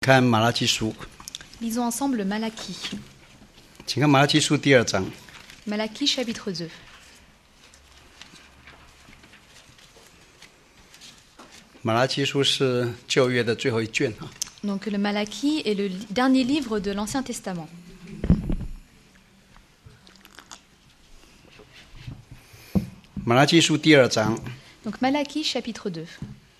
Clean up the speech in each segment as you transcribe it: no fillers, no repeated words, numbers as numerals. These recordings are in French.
看马拉基书， Lisons ensemble Malachie. 请看马拉基书第2章。 Malachie chapitre 2. 马拉基书是旧约的最后一卷啊。 Donc le Malachie est le dernier livre de l'Ancien Testament. 马拉基书第2章， Donc Malachie chapitre 2.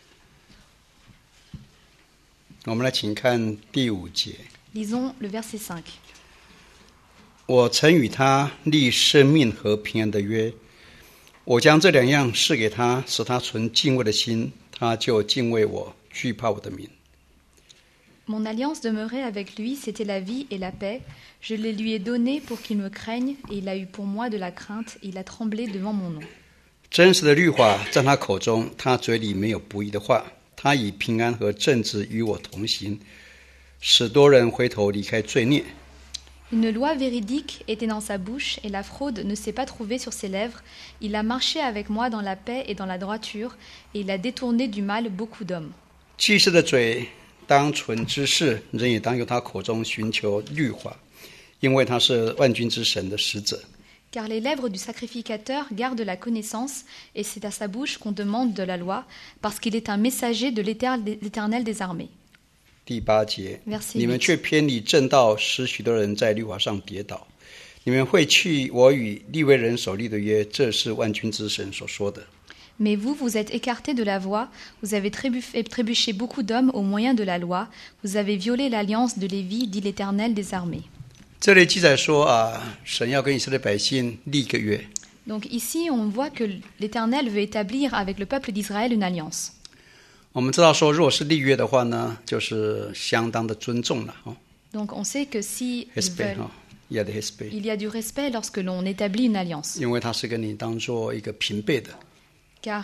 我们来请看第5节。 Lisons le verset 5. 我曾与他立生命和平安的约，我将这2样赐给他，使他存敬畏的心，他就敬畏我，惧怕我的名。 Mon alliance demeurait avec lui, c'était la vie et la paix. Je les lui ai donnés pour qu'il me craigne, et il a eu pour moi de la crainte, et il a tremblé devant mon nom. 真实的律法在他口中，他嘴里没有不义的话。他以平安和正直与我同行，使多人回头离开罪孽。 Une loi véridique était dans sa bouche, et la fraude ne s'est pas trouvée sur ses lèvres. Il a marché avec moi dans la paix et dans la droiture, et il a détourné du mal beaucoup d'hommes. 祭司的嘴当存知识，人也当由他口中寻求律法，因为他是万军之神的使者。 Car les lèvres du sacrificateur gardent la connaissance, et c'est à sa bouche qu'on demande de la loi, parce qu'il est un messager de l'Éternel des armées. 第8节， Verset 你们 8. 却偏离正道，使许多人在律法上跌倒。你们会去我与利未人所立的约，这是万军之神所说的。 Mais vous, vous êtes écartés de la voie, vous avez trébuché beaucoup d'hommes au moyen de la loi, vous avez violé l'alliance de Lévi, dit l'Éternel des armées. 这里记载说神要跟以色列百姓立一个约。 Donc ici, on voit que l'Éternel veut établir avec le peuple d'Israël une alliance. 我们知道说，如果是立约的话呢，就是相当的尊重了。 Donc on sait que si Respect, il y a des respect. il y a du respect lorsque l'on établit une alliance, 因为他是跟你当做一个平辈的， car,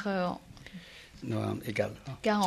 égal. car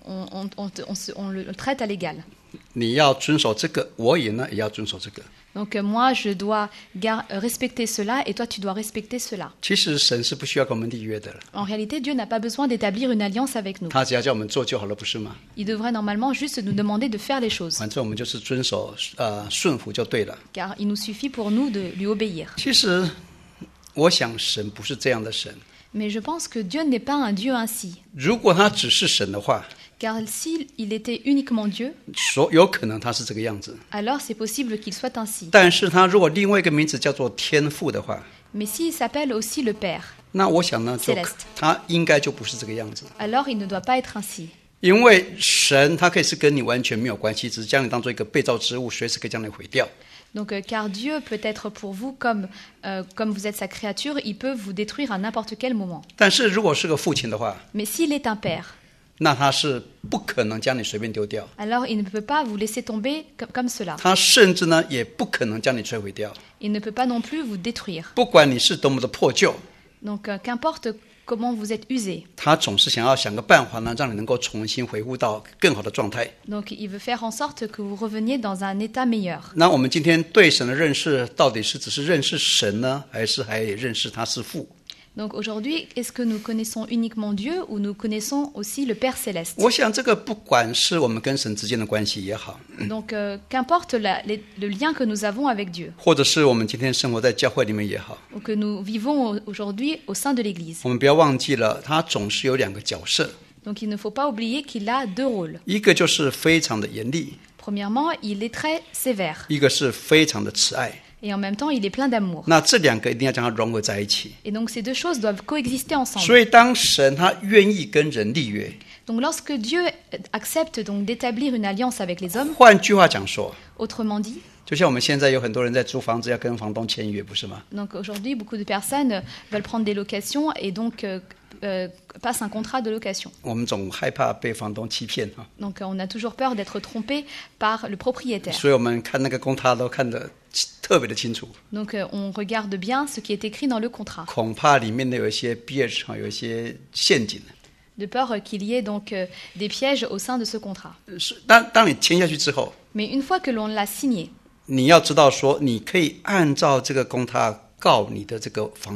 on le traite à l'égal. 你要遵守这个，我也要遵守这个。 Donc moi, je dois respecter cela, et toi, tu dois respecter cela. 其实神是不需要跟我们立约的了， En réalité, Dieu n'a pas besoin d'établir une alliance avec nous. 他只要叫我们做就好了，不是吗？ Il devrait normalement juste nous demander de faire les choses, 反正我们就是遵守顺服就对了。 car il nous suffit pour nous de lui obéir. 其实我想神不是这样的神， Mais je pense que Dieu n'est pas un Dieu ainsi, 如果他只是神的话， car s'il était uniquement Dieu, 有可能他是这个样子。 alors c'est possible qu'il soit ainsi. 但是他如果另外一个名字叫做天父的话， Mais s'il s'appelle aussi le Père, 那我想呢， Céleste. 他应该就不是这个样子。 alors il ne doit pas être ainsi. 因为神他可以是跟你完全没有关系，只是将你当做一个被造之物，随时可以将你毁掉。 Donc, car Dieu peut être pour vous comme vous êtes sa créature, il peut vous détruire à n'importe quel moment. 但是如果是个父亲的话， Mais s'il est un Père, 那他是不可能将你随便丢掉， alors il ne peut pas vous laisser tomber comme cela. 他甚至呢也不可能将你摧毁掉。 Il ne peut pas non plus vous détruire. 不管你是多么的破旧， Donc, qu'importe comment vous êtes usé, 他总是想个办法呢，让你能够重新恢复到更好的状态。 donc il veut faire en sorte que vous reveniez dans un état meilleur. 那我们今天对神的认识，到底是只是认识神呢，还是还认识他是父？ Donc aujourd'hui, est-ce que nous connaissons uniquement Dieu ou nous connaissons aussi le Père céleste? 我想这个不管是我们跟神之间的关系也好， Donc qu'importe le lien que nous avons avec Dieu, 或者是我们今天生活在教会里面也好， ou que nous vivons aujourd'hui au sein de l'Église. 我们不要忘记了，他总是有2个角色， Donc il ne faut pas oublier qu'il a 2 rôles. 一个就是非常的严厉， Premièrement, il est très sévère, 一个是非常的慈爱。 et en même temps, il est plein d'amour. 那这2个一定要将它融合在一起。 Et donc ces 2 choses doivent coexister ensemble. 所以当神他愿意跟人立约， Donc lorsque Dieu accepte donc d'établir une alliance avec les hommes, 换句话讲说， autrement dit, 就像我们现在有很多人在租房子要跟房东签约，不是吗？ donc aujourd'hui, beaucoup de personnes veulent prendre des locations et donc passent un contrat de location. 我们总害怕被房东欺骗啊， Donc on a toujours peur d'être trompé par le propriétaire. 所以我们看那个公他都看得特别的清楚。 Donc on regarde bien ce qui est écrit dans le contrat, 恐怕里面的有一些 bitch 有一些陷阱。 de peur qu'il y ait donc des pièges au sein de ce contrat. 当你签下去之后， Mais une fois que l'on l'a signé, 你要知道说，你可以按照这个公他告你的这个房东。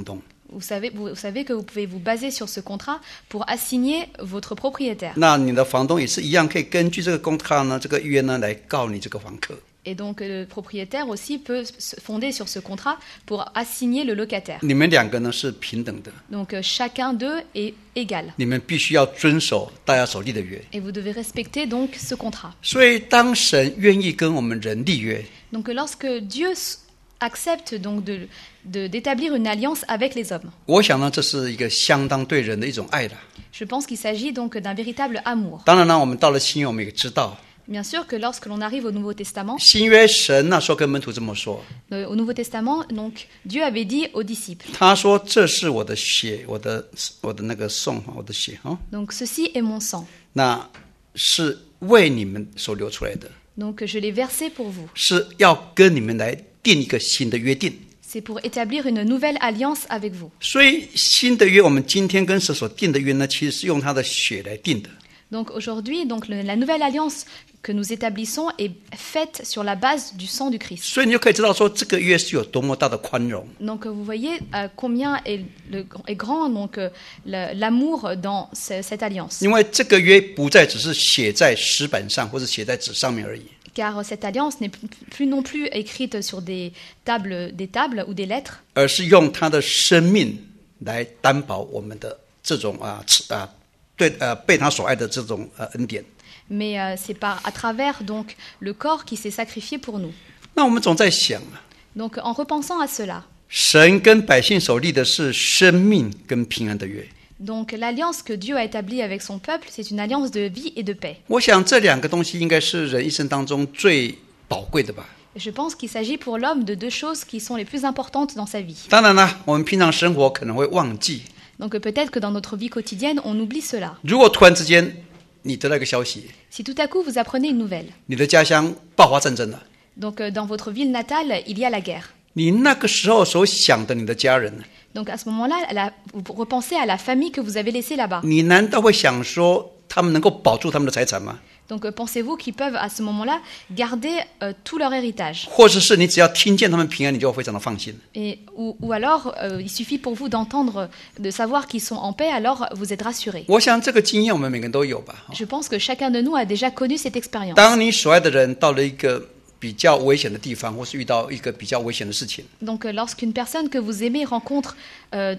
Vous savez que vous pouvez vous baser sur ce contrat pour assigner votre propriétaire. 那你的房东也是一样，可以根据这个contrat呢，这个约呢来告你这个房客。 Et donc le propriétaire aussi peut se fonder sur ce contrat pour assigner le locataire. 你们两个呢是平等的， Donc chacun d'eux est égal. 你们必须要遵守大家所立的约。 Et vous devez respecter donc ce contrat. 所以当神愿意跟我们人立约， Donc lorsque Dieu accepte donc d'établir une alliance avec les hommes, 我想呢，这是一个相当对人的一种爱了。 je pense qu'il s'agit donc d'un véritable amour. 当然呢，我们到了新约，我们也知道， Bien sûr que lorsque l'on arrive au Nouveau Testament, 新约神那时候跟门徒这么说， au Nouveau Testament, donc Dieu avait dit aux disciples, 他说：“这是我的血，我的那个送，我的血啊， donc ceci est mon sang, 那是为你们所流出来的， donc je l'ai versé pour vous. 是要跟你们来定一个新的约定。” C'est pour établir une nouvelle alliance avec vous. 所以新的约，我们今天跟神所定的约呢，其实是用他的血来定的。 Donc aujourd'hui, donc la nouvelle alliance que nous établissons est faite sur la base du sang du Christ. 所以你就可以知道说，这个约是有多么大的宽容。 Donc vous voyez combien est grand donc l'amour dans cette alliance. 因为这个约不再只是写在石板上或者写在纸上面而已， Car cette alliance n'est plus non plus écrite sur des tables ou des lettres, 而是用他的生命来担保我们的这种被他所爱的这种恩典。 mais c'est à travers donc le corps qui s'est sacrifié pour nous. 那我们总在想啊， Donc en repensant à cela, 神跟百姓所立的是生命跟平安的约。 donc l'alliance que Dieu a établie avec son peuple, c'est une alliance de vie et de paix. 我想这两个东西应该是人一生当中最宝贵的吧。 Je pense qu'il s'agit pour l'homme de deux choses qui sont les plus importantes dans sa vie. 当然啦，我们平常生活可能会忘记。 Donc peut-être que dans notre vie quotidienne, on oublie cela. 如果突然之间你得到一个消息， Si tout à coup vous apprenez une nouvelle, 你的家乡爆发战争了， donc dans votre ville natale, il y a la guerre. 你那个时候所想的你的家人， Donc à ce moment-là, vous repensez à la famille que vous avez laissée là-bas. 你难道会想说他们能够保住他们的财产吗？ Donc pensez-vous qu'ils peuvent à ce moment-là garder tout leur héritage? 或者是你只要听见他们平安，你就非常的放心？ Ou alors, il suffit pour vous d'entendre, de savoir qu'ils sont en paix, alors vous êtes rassurés. 我想这个经验我们每个人都有吧。 Je pense que chacun de nous a déjà connu cette expérience. 当你所爱的人到了一个比较危险的地方，或是遇到一个比较危险的事情， Donc lorsqu'une personne que vous aimez rencontre un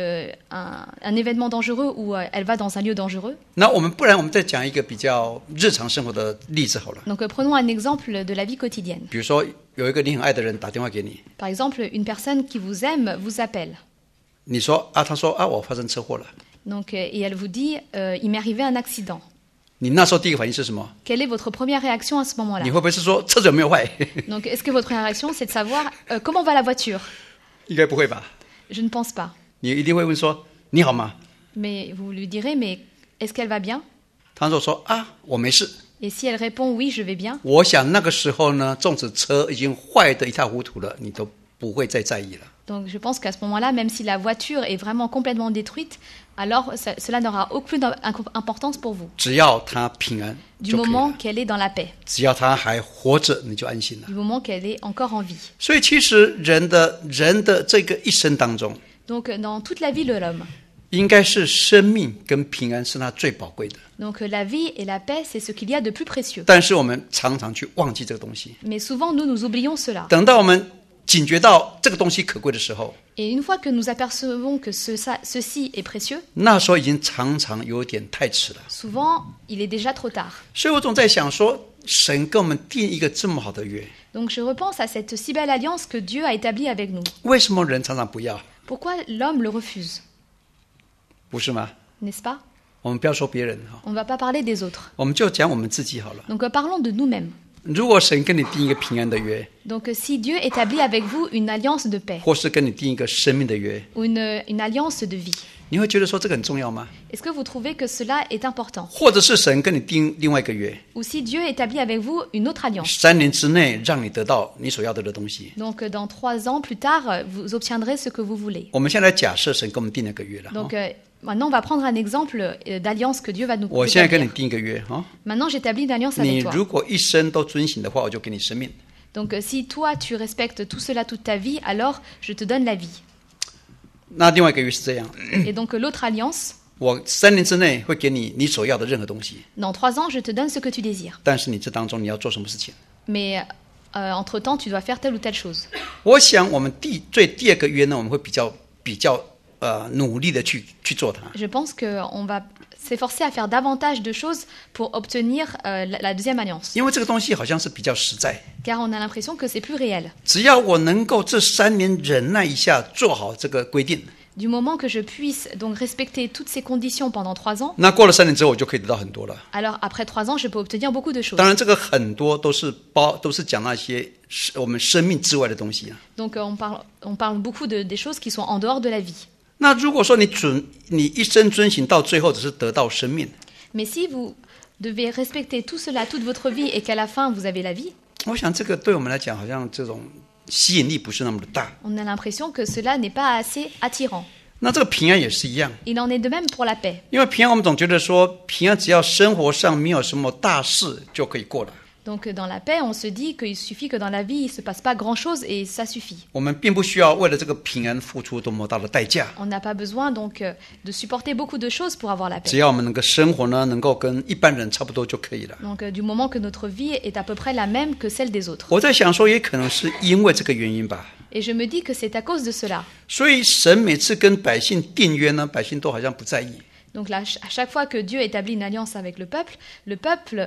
événement dangereux ou elle va dans un lieu dangereux, 那我们再讲一个比较日常生活的例子好了。 donc prenons un exemple de la vie quotidienne. 比如说有一个你很爱的人打电话给你， Par exemple, une personne qui vous aime vous appelle. 你说啊，他说啊，我发生车祸了。 Donc, et elle vous dit, il m'est arrivé un accident. 你那时候第一个反应是什么？ Quelle est votre première réaction à ce moment-là? 你会不会是说车子有没有坏？ Donc, est-ce que votre première réaction, c'est de savoir comment va la voiture? 应该不会吧？ Je ne pense pas. 你一定会问说你好吗？ Mais vous lui direz, mais est-ce qu'elle va bien? 他说啊，我没事。 Et si elle répond, oui, je vais bien, 我想那个时候呢，纵使车已经坏得一塌糊涂了，你都不会再在意了。 donc je pense qu'à ce moment-là, même si la voiture est vraiment complètement détruite, alors cela n'aura aucune importance pour vous. 只要他平安 Du 就可以 moment 了， qu'elle est dans la paix, 只要他还活着，你就安心了。 du moment qu'elle est encore en vie. 所以其实人的这个一生当中， Donc dans toute la vie de l'homme, 应该是生命跟平安是他最宝贵的。 donc la vie et la paix, c'est ce qu'il y a de plus précieux. 但是我们常常去忘记这个东西， Mais souvent, nous oublions cela. 等到我们警觉到这个东西可贵的时候， Et une fois que nous apercevons que ceci est précieux, 那时候已经常常有点太迟了。 souvent, il est déjà trop tard. 所以我总在想说，神跟我们定一个这么好的约， Donc je repense à cette si belle alliance que Dieu a établie avec nous. 为什么人常常不要？ Pourquoi l'homme le refuse, 不是吗？ n'est-ce pas? 我们不要说别人哈， On ne va pas parler des autres. 我们就讲我们自己好了。 Donc parlons de nous-mêmes. 如果神跟你定一个平安的约， Donc si Dieu établit avec vous une alliance de paix 或是跟你定一个生命的约， ou une alliance de vie, 你会觉得说这个很重要吗？ est-ce que vous trouvez que cela est important? 或者是神跟你定另外一个约， Ou si Dieu établit avec vous une autre alliance? 3年之内让你得到你所要得的东西。 Donc dans 3 ans plus tard, vous obtiendrez ce que vous voulez. 我们现在假设神跟我们定了个约了。 Donc maintenant, on va prendre un exemple d'alliance que Dieu va nous 我现在跟你 établir. 定一个约哈， Maintenant, j'établis une alliance 你 avec toi. 如果一生都遵行的话，我就给你生命。 Donc si toi, tu respectes tout cela toute ta vie, alors je te donne la vie. 那另外一个约是这样， Et donc l'autre alliance, 我3年之内会给你你所要的任何东西， dans 3 ans, je te donne ce que tu désires. 但是你这当中你要做什么事情？ Mais entre-temps, tu dois faire telle ou telle chose. 我想我们第二个约呢，我们会比较努力的去做它。 Je pense qu'on va s'efforcer à faire davantage de choses pour obtenir la deuxième alliance. 因为这个东西好像是比较实在， Car on a l'impression que c'est plus réel. 只要我能够这3年忍耐一下，做好这个规定， Du moment que je puisse donc respecter toutes ces conditions pendant 3 ans, 那过了3年之后，我就可以得到很多了。 alors après 3 ans, je peux obtenir beaucoup de choses. 当然，这个很多都是讲那些我们生命之外的东西啊。 Donc on parle beaucoup des choses qui sont en dehors de la vie. 那如果说你一生遵行到最后，只是得到生命， Mais si vous devez respecter tout cela toute votre vie et qu'à la fin vous avez la vie, 我想这个对我们来讲，好像这种吸引力不是那么的大。 on a l'impression que cela n'est pas assez attirant. 那这个平安也是一样， Il en est de même pour la paix. 因为平安我们总觉得说，平安只要生活上没有什么大事就可以过了。 Donc dans la paix, on se dit qu'il suffit que dans la vie, il ne se passe pas grand-chose et ça suffit. 我们并不需要为了这个平安付出多么大的代价， On n'a pas besoin donc de supporter beaucoup de choses pour avoir la 只 paix. 要我们能够生活呢，能够跟一般人差不多就可以了。 Donc du moment que notre vie est à peu près la même que celle des autres. 我在想说，也可能是因为这个原因吧。 Et je me dis que c'est à cause de cela. 所以神每次跟百姓订约呢，百姓都好像不在意。 Donc là, à chaque fois que Dieu établit une alliance avec le peuple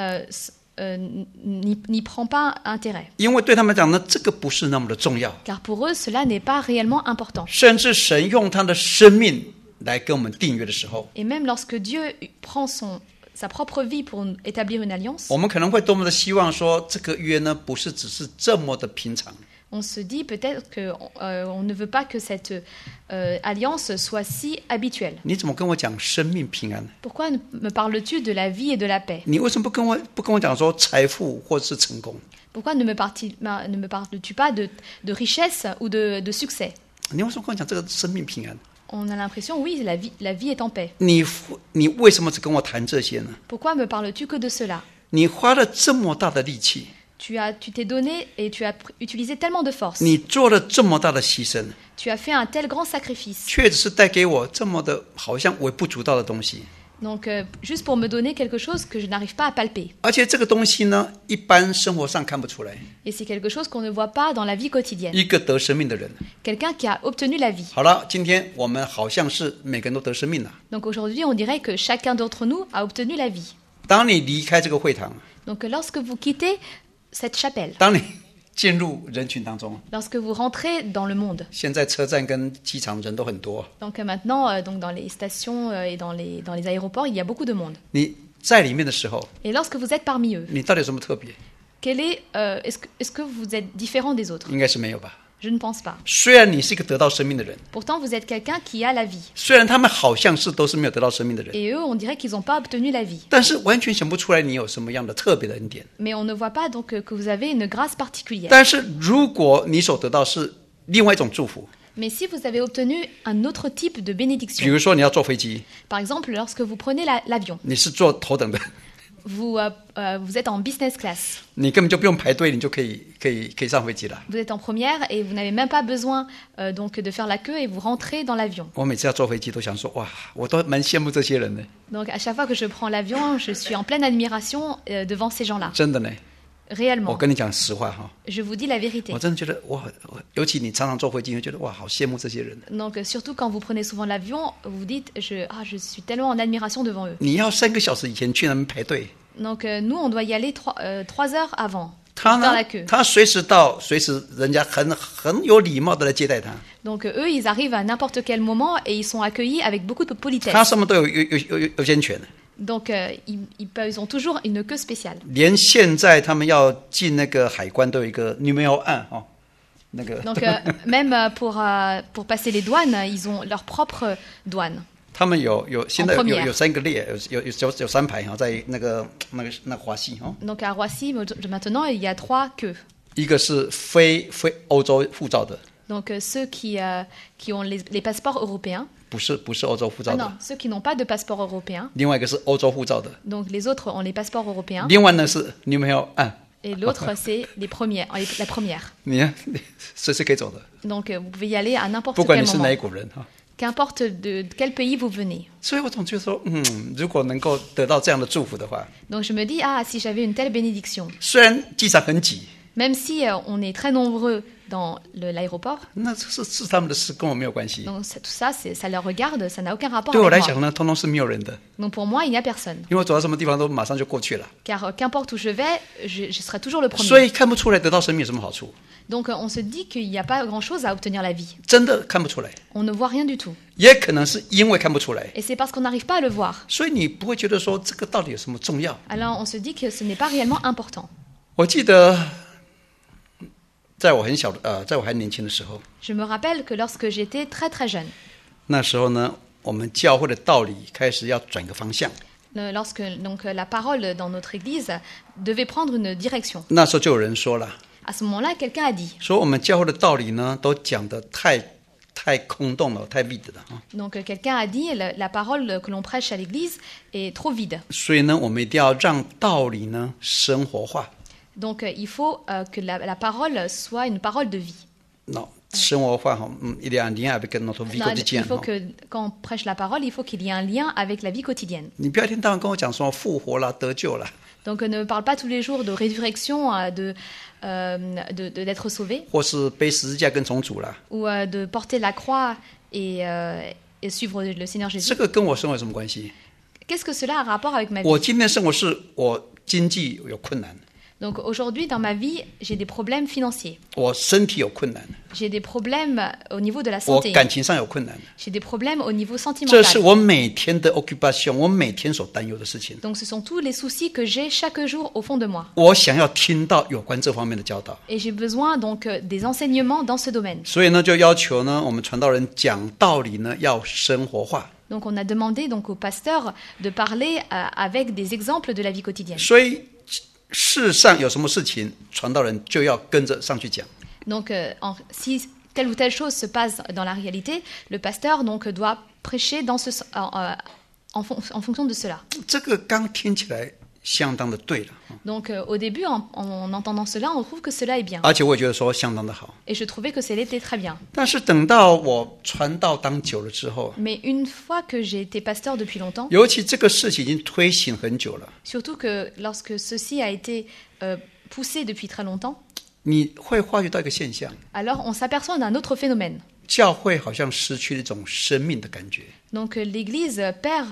n'y prend pas intérêt. 因为对他们讲呢，这个不是那么的重要， Car pour eux, cela n'est pas réellement important. 甚至神用他的生命来跟我们订约的时候， Et même lorsque Dieu prend sa propre vie pour établir une alliance, 我们可能会多么的希望说，这个约呢，不是只是这么的平常。 on se dit peut-être qu'on ne veut pas que cette alliance soit si habituelle. 你怎么跟我讲生命平安？ Pourquoi me parles-tu de la vie et de la paix? 你为什么不跟我讲说财富或是成功？ Pourquoi ne me parles-tu pas de richesse ou de succès? 你为什么跟我讲这个生命平安？ On a l'impression, oui, la vie est en paix. 你为什么只跟我谈这些呢？ Pourquoi me parles-tu que de cela? 你花了这么大的力气， Tu t'es donné et tu as utilisé tellement de force. 你做了这么大的牺牲， Tu as fait un tel grand sacrifice. 却只是带给我这么的好像微不足道的东西。 Donc, juste pour me donner quelque chose que je n'arrive pas à palper. 而且这个东西呢，一般生活上看不出来。 Et c'est quelque chose qu'on ne voit pas dans la vie quotidienne. 一个得生命的人， Quelqu'un qui a obtenu la vie. 好了，今天我们好像是每个人都得生命了。 Donc aujourd'hui, on dirait que chacun d'entre nous a obtenu la vie. 当你离开这个会堂， Donc lorsque vous quittez cette chapelle, 当你进入人群当中， lorsque vous rentrez dans le monde, 现在车站跟机场人都很多， donc maintenant, donc dans les stations et dans les aéroports, il y a beaucoup de monde. 你在里面的时候， Et lorsque vous êtes parmi eux, 你到底有什么特别？ est-ce que vous êtes différent des autres? 应该是没有吧。 Je ne pense pas. 虽然你是一个得到生命的人， Pourtant, vous êtes quelqu'un qui a la vie. 虽然他们好像是都是没有得到生命的人， Et eux, on dirait qu'ils n'ont pas obtenu la vie. 但是完全想不出来你有什么样的特别的恩典。 Mais on ne voit pas donc que vous avez une grâce particulière. 但是如果你所得到是另外一种祝福， Mais si vous avez obtenu un autre type de 比 bénédiction, 如说你要坐飞机， par exemple, lorsque vous prenez l'avion, 你是坐头等的， vous êtes en business class, 你根本就不用排队，你就可以上飞机了。 vous êtes en première et vous n'avez même pas besoin donc de faire la queue et vous rentrez dans l'avion. 我每次要坐飞机都想说，哇，我都蛮羡慕这些人的， Donc à chaque fois que je prends l'avion, je suis en pleine admiration devant ces gens-là. 真的呢。我 Réellement, 跟你讲实话哈， je vous dis la vérité. 我真的觉得哇，尤其你常常坐飞机，你会觉得哇，好羡慕这些人。 Donc surtout quand vous prenez souvent l'avion, vous vous dites je suis tellement en admiration devant eux. 你要3个小时以前去那边排队， Donc nous, on doit y aller 3 heures avant. 他 Faire 呢 la queue.， 他随时到，随时人家很有礼貌的来接待他， Donc eux, ils arrivent à n'importe quel moment et ils sont accueillis avec beaucoup de 他 politesse. 什么都有优先权。 Donc ils ont toujours une queue spéciale. 连现在他们要进那个海关都有一个 numéro 1哦，那个 Donc même pour passer les douanes, ils ont leur propre douane. 他们有现在 En première. 有3个列，有3排哈，在那个华西哈， Donc à Roissy, maintenant, il y a 3 queues. 一个是非欧洲护照的， Donc ceux qui ont les passeports européens. 不是欧洲护照 Ah 的， non, ceux qui n'ont pas de passeport européen. 另外一个是欧洲护照的， Donc les autres ont les passeports européens. 另外呢是 numéro 1， Et l'autre, c'est la première. 你看，随时可以走的， Donc, vous pouvez y aller à n'importe 不管 quel 你是 moment. 哪一国人哈。 Qu'importe de quel pays vous venez. 所以我总觉得说，如果能够得到这样的祝福的话， Donc, je me dis, si j'avais une telle bénédiction. 虽然机场很挤， Même si on est très nombreux dans l'aéroport, 那是他们的事，跟我没有关系。 donc tout ça, ça leur regarde, ça n'a aucun rapport 对我来 avec moi. 讲呢，通通是没有人的， Donc, pour moi, il n'y a personne. 因为我走到什么地方都马上就过去了， Car qu'importe où je vais, je serai toujours le 所 premier. 以看不出来得到生命有什么好处， Donc, on se dit qu'il n'y a pas grand-chose à obtenir la vie. 真的看不出来。 On ne voit rien du tout. 也可能是因为看不出来， Et c'est parce qu'on n'arrive pas à le voir. 所以你不会觉得说这个到底有什么重要。 Alors, on se dit que ce n'est pas réellement important. 我记得，在我很小的在我还年轻的时候， Je me rappelle que lorsque j'étais très très jeune, 那时候呢，我们教会的道理开始要转个方向。 lorsque donc, la parole dans notre église devait prendre une direction. 那时候就有人说了， À ce moment-là, quelqu'un a dit, 说我们教会的道理呢，都讲得太空洞了，太 vide 了啊。 donc quelqu'un a dit, la parole que l'on prêche à l'église est trop vide. 所以呢，我们一定要让道理呢生活化。 Donc il faut que la parole soit une parole de vie. 那生活化哈，一定要avec notre vie Non, il quotidienne faut que quand on prêche la parole, il faut qu'il y ait un lien avec la vie quotidienne. 你不要一天到晚跟我讲说复活啦、得救啦， Donc ne parle pas tous les jours de résurrection, d'être sauvé, 或是背十字架跟重组啦， ou de porter la croix et suivre le Seigneur 这 Jésus. 个跟我生活有什么关系？ Qu'est-ce que cela a rapport avec ma vie? 我今天生活是我经济有困难， Donc aujourd'hui, dans ma vie, j'ai des problèmes financiers. 我身体有困难， J'ai des problèmes au niveau de la 我 santé. 感情上有困难， J'ai des problèmes au niveau 这是 sentimental. 我每天的 occupation， 我每天所担忧的事情。 Donc ce sont tous les soucis que j'ai chaque jour au fond de moi. 我想要听到有关这方面的教导， Et j'ai besoin donc des enseignements dans ce domaine. 所以呢，就要求呢，我们传道人讲道理呢要生活化。 Donc on a demandé donc au pasteur de parler avec des exemples de la vie quotidienne. 所以世上有什么事情，传道人就要跟着上去讲。 Donc si telle ou telle chose se passe dans la réalité, le pasteur donc doit prêcher dans en fonction de cela. 这个刚听起来相当的对了， Donc au début, en entendant cela, on trouve que cela est bien. 而且我也觉得说相当的好。 Et je trouvais que cela était très bien. 但是等到我传道当久了之后， Mais une fois que j'ai été pasteur depuis longtemps, 尤其这个事情已经推行很久了， surtout que lorsque ceci a été poussé depuis très longtemps, 你会发觉到一个现象， alors on s'aperçoit d'un autre phénomène. 教会好像失去了一种生命的感觉， Donc l'Église perd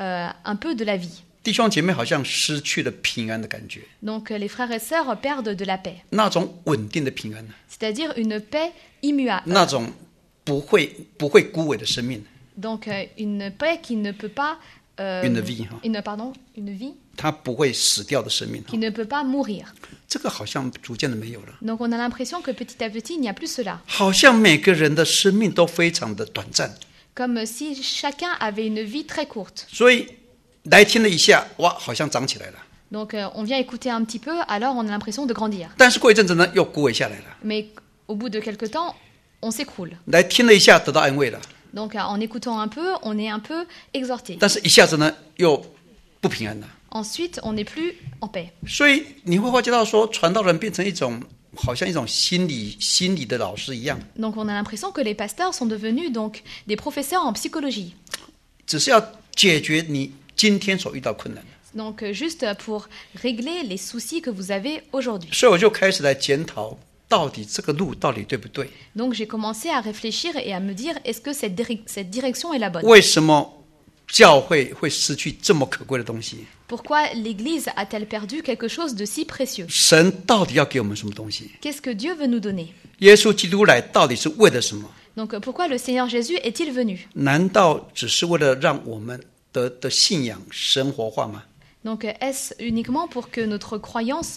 un peu de la vie. 弟兄姐妹好像失去了平安的感觉， Donc les frères et sœurs perdent de la paix, 那种稳定的平安， c'est-à-dire une paix immuable. 那种不会枯萎的生命， Donc une paix qui ne peut pas une vie 哈， une vie 它不会死掉的生命哈 qui，ne peut pas mourir. 这个好像逐渐的没有了， Donc on a l'impression que petit à petit il n'y a plus cela, 好像每个人的生命都非常的短暂， comme si chacun avait une vie très courte. 所以来听了一下，哇，好像长起来了， Donc on vient écouter un petit peu, alors on a l'impression de grandir. 但是过一阵子呢，又枯萎下来了， Mais au bout de quelque temps, on s'écroule. 来听了一下，得到安慰了， Donc en écoutant un peu, on est un peu exhorté. 但是一下子呢，又不平安了。 Ensuite, on n'est plus en paix. 所以你会发觉到说，传道人变成一种好像一种心理的老师一样， Donc on a l'impression que les pasteurs sont devenus donc des professeurs en psychologie. 只是要解决你今天所遇到困难。 Donc juste pour régler les soucis que vous avez aujourd'hui. 所以我就开始来检讨，到底这个路到底对不对？ Donc j'ai commencé à réfléchir et à me dire, est-ce que cette direction est la bonne? 为什么教会会失去这么可贵的东西？ Pourquoi l'Église a-t-elle perdu quelque chose de si précieux? 神到底要给我们什么东西？ Qu'est-ce que Dieu veut nous donner? 耶稣基督来到底是为了什么？ Donc pourquoi le Seigneur Jésus est-il venu? 难道只是为了让我们的信仰生活化吗？ Donc est-ce uniquement pour que notre croyance,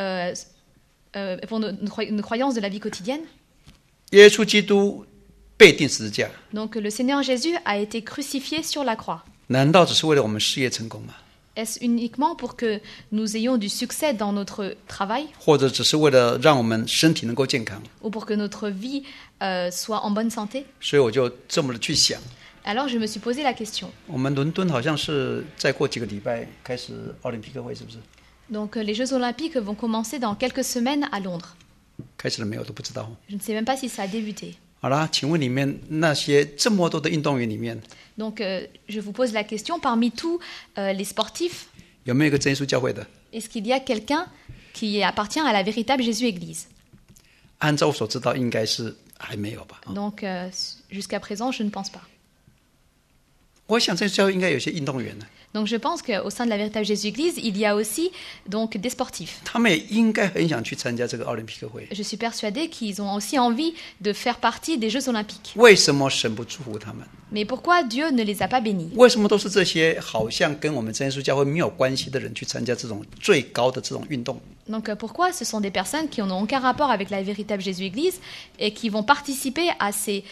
pour une croyance de la vie quotidienne? 耶稣基督被钉十字架， Donc le Seigneur Jésus a été crucifié sur la croix. 难道只是为了我们事业成功吗？ Est-ce uniquement pour que nous ayons du succès dans notre travail 或者只是为了让我们身体能够健康？ ou pour que notre vie soit en bonne santé? 所以我就这么的去想。 Alors je me suis posé la question. 我们伦敦好像是再过几个礼拜开始奥林匹克会，是不是？ Donc les Jeux Olympiques vont commencer dans quelques semaines à Londres. 开始了没有都不知道。 Je ne sais même pas si ça a débuté. 好啦，请问里面那些这么多的运动员里面， Donc je vous pose la question, parmi tous les sportifs, 有没有一个真耶稣教会的？ est-ce qu'il y a quelqu'un qui appartient à la véritable Jésus-Église? 按照我所知道，应该是还没有吧。 Donc jusqu'à présent, je ne pense pas. 我想真耶稣教会应该有些运动员呢， Donc je pense qu'au sein de la véritable Jésus-Église, il y a aussi donc des sportifs. 他们也应该很想去参加这个奥林匹克会。 Je suis persuadée qu'ils ont aussi envie de faire partie des Jeux Olympiques. 为什么神不祝福他们？ Mais pourquoi Dieu ne les a pas bénis? 为什么都是这些好像跟我们真耶稣教会没有关系的人去参加这种最高的这种运动？ Donc pourquoi ce sont des personnes qui n'ont aucun rapport avec la véritable Jésus-Église et qui vont participer à ces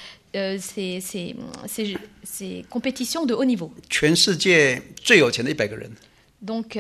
compétitions de haut niveau? 全世界最有钱的100个人， Donc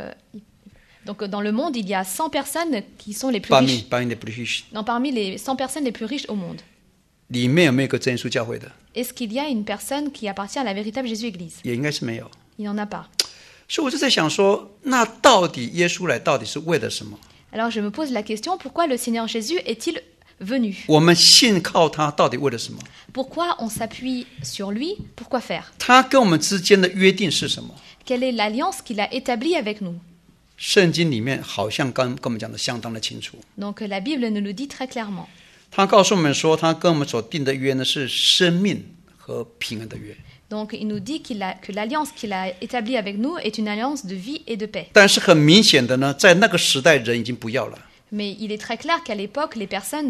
dans le monde, il y a 100 personnes qui sont les plus 巴 riches. 米巴米的 British Non, parmi les 100 personnes les plus riches au monde. 里面有没有一个真耶稣教会的？ Est-ce qu'il y a une personne qui appartient à la véritable Jésus-Église? 也应该是没有。 Il n'y en a pas. 所以我就在想说，那到底耶稣来到底是为了什么？ Alors je me pose la question, pourquoi le Seigneur Jésus est-il venu? 我们信靠他到底为了什么？ Pourquoi on s'appuie sur lui? Pourquoi faire? 他跟我们之间的约定是什么？ Quelle est l'alliance qu'il a établie avec nous? 圣经里面好像跟我们讲的相当的清楚。 Donc la Bible nous le dit très clairement. 他告诉我们说，他跟我们所定的约呢是生命和平安的约。 Donc il nous dit que l'alliance qu'il a établie avec nous est une alliance de vie et de paix. 但是很明显的呢，在那个时代人已经不要了， Mais il est très clair qu'à l'époque, les personnes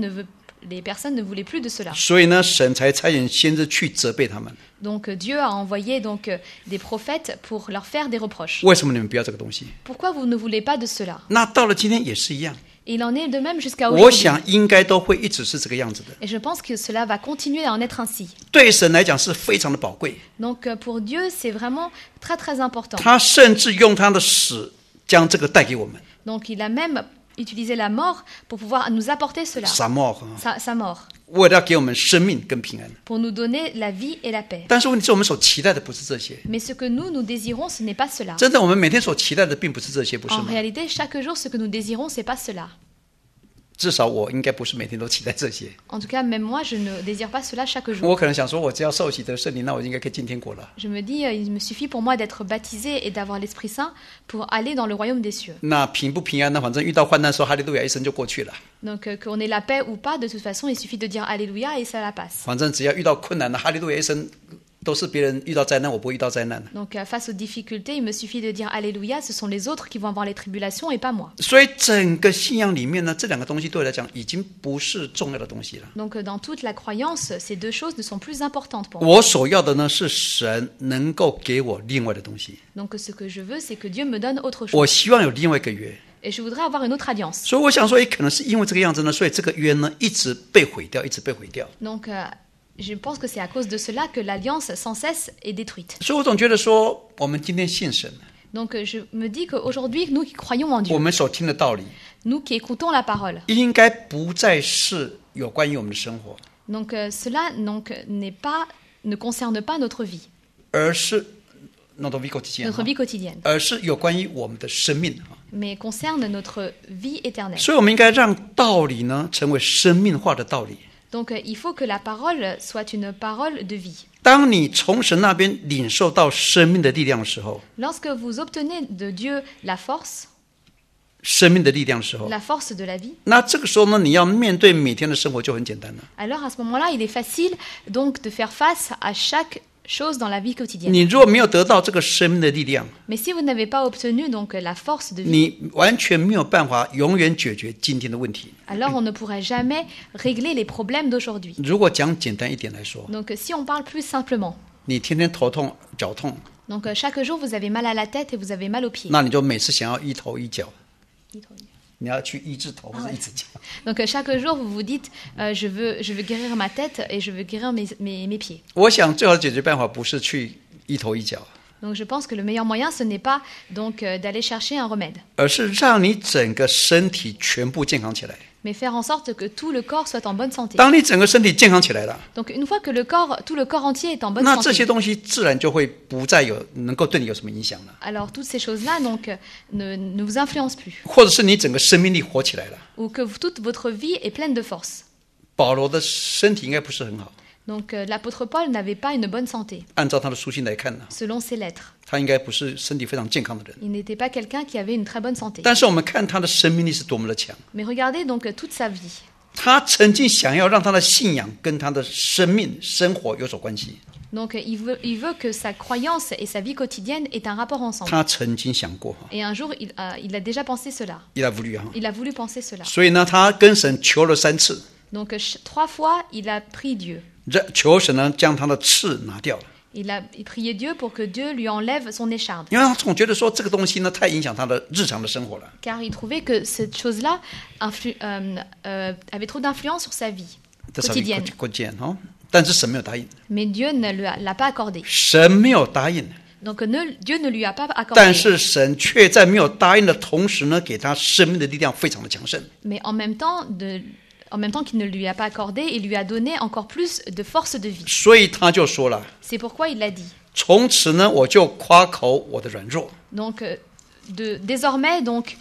ne voulaient plus de cela. 所以呢，神才差遣先知去责备他们。 Donc Dieu a envoyé donc des prophètes pour leur faire des reproches. 为什么你们不要这个东西？ Pourquoi vous ne voulez pas de cela? 那到了今天也是一样。 Et il en est de même jusqu'à 我 aujourd'hui. 想应该都会一直是这个样子的。 Et je pense que cela va continuer à en être ainsi. 对神来讲是非常的宝贵， Donc pour Dieu, c'est vraiment très très important. 他甚至用他的死将这个带给我们。 Donc il a même utilisé la mort pour pouvoir nous apporter cela, 撒莫 sa mort, 为了要给我们生命跟平安。 pour nous donner la vie et la paix. 但是问题是我们所期待的不是这些， Mais ce que nous désirons, ce n'est pas cela. 真的我们每天所期待的并不是这些，不是 En 吗？ réalité, chaque jour, ce que nous désirons, c'est pas cela. 至少我应该不是每天都期待这些。 En tout cas, même moi, je ne désire pas cela chaque 我 jour. 可能想说，我只要受洗得圣灵，那我应该可以进天国了。 Je me dis, il me suffit pour moi d'être baptisé et d'avoir l'Esprit Saint pour aller dans le royaume des cieux. 那平不平安呢？反正遇到患难的时候，哈利路亚一声就过去了。 Donc qu'on ait la paix ou pas, de toute façon, il suffit de dire Alléluia et ça la passe. 反正只要遇到困难了，哈利路亚一声，都是别人遇到灾难，我不会遇到灾难。 Donc face aux difficultés, il me suffit de dire Alléluia, ce sont les autres qui vont avoir les tribulations et pas moi. 所以整个信仰里面呢，这两个东西对我来讲已经不是重要的东西了。 Donc dans toute la croyance, ces deux choses ne sont plus importantes pour moi. 我所要的呢是神能够给我另外的东西。 Donc ce que je veux, c'est que Dieu me donne autre 我 chose. 希望有另外一个约。 Et je voudrais avoir une autre alliance. 所以我想说，也可能是因为这个样子呢，所以这个约呢一直被毁掉，一直被毁掉。 Donc je pense que c'est à cause de cela que l'alliance sans cesse est détruite. 所以我总觉得说，我们今天信神， Donc je me dis qu'aujourd'hui, nous qui croyons en 我 Dieu, 们所听的道理， nous qui écoutons la parole, 应该不再是有关于我们的生活， donc cela ne concerne pas notre vie, 而是 notre vie quotidienne， notre vie quotidienne, 而是有关于我们的生命。 mais concerne notre vie éternelle. 所以，我们应该让道理呢成为生命化的道理。 Donc il faut que la parole soit une parole de vie. 当你从神那边领受到生命的力量的时候， Lorsque vous obtenez de Dieu la force 生命的力量的时候， de la vie, 那这个时候呢，你要面对每天的生活就很简单了。 alors à ce moment-là, il est facile donc de faire face à chaque chose dans la vie quotidienne. 你如果没有得到这个生命的力量， Mais si vous n'avez pas obtenu donc la force de vie, 你完全没有办法永远解决今天的问题。 alors on ne pourrait jamais régler les problèmes d'aujourd'hui. 如果讲简单一点来说， Donc si on parle plus simplement, 你天天头痛、脚痛， donc chaque jour vous avez mal à la tête et vous avez mal aux pieds. 那你就每次想要医头医脚，你要去医治头或者医治脚。 Donc chaque jour vous vous dites je veux guérir ma tête et je veux guérir mes pieds. 我想最好的解决办法不是去医头医脚， Donc je pense que le meilleur moyen, ce n'est pas donc d'aller chercher un remède, 而是让你整个身体全部健康起来。 mais faire en sorte que tout le corps soit en bonne santé. 当你整个身体健康起来了， Donc une fois que tout le corps entier est en bonne 那这些 santé, 东西自然就会不再有能够对你有什么影响了， alors toutes ces choses-là donc ne vous influencent plus, 或者是你整个生命力活起来了。 ou que toute votre vie est pleine de force. 保罗的身体应该不是很好， Donc l'apôtre Paul n'avait pas une bonne santé, 按照他的书信来看呢， selon ses lettres. 他应该不是身体非常健康的人。 Il n'était pas quelqu'un qui avait une très bonne santé. 但是我们看他的生命力是多么的强， Mais regardez donc toute sa vie. 他曾经想要让他的信仰跟他的生命生活有所关系， Donc il veut que sa croyance et sa vie quotidienne aient un rapport ensemble. 他曾经想过哈， Et un jour, il a déjà pensé cela. il a voulu哈， Il a voulu penser cela. 所以呢，他跟神求了3次， Donc 3 fois, il a prié Dieu. 求神呢将他的刺拿掉了， Il prié Dieu pour que Dieu lui enlève son écharde. 因为他总觉得说这个东西呢太影响他的日常的生活了， Car il trouvait que cette chose-là avait trop d'influence sur sa vie 这是很 quotidienne. 关键哈。但是神没有答应， Mais Dieu ne l'a pas accordé. 神没有答应， Donc Dieu ne lui a pas 但 accordé. 是神却在没有答应的同时呢，给他生命的力量非常的强盛。 Mais en même temps qu'il ne lui a pas accordé, il lui a donné encore plus de force de vie. 所以他就说了， C'est pourquoi il l'a dit. 从此呢，我就夸口我的软弱。 Donc désormais, donc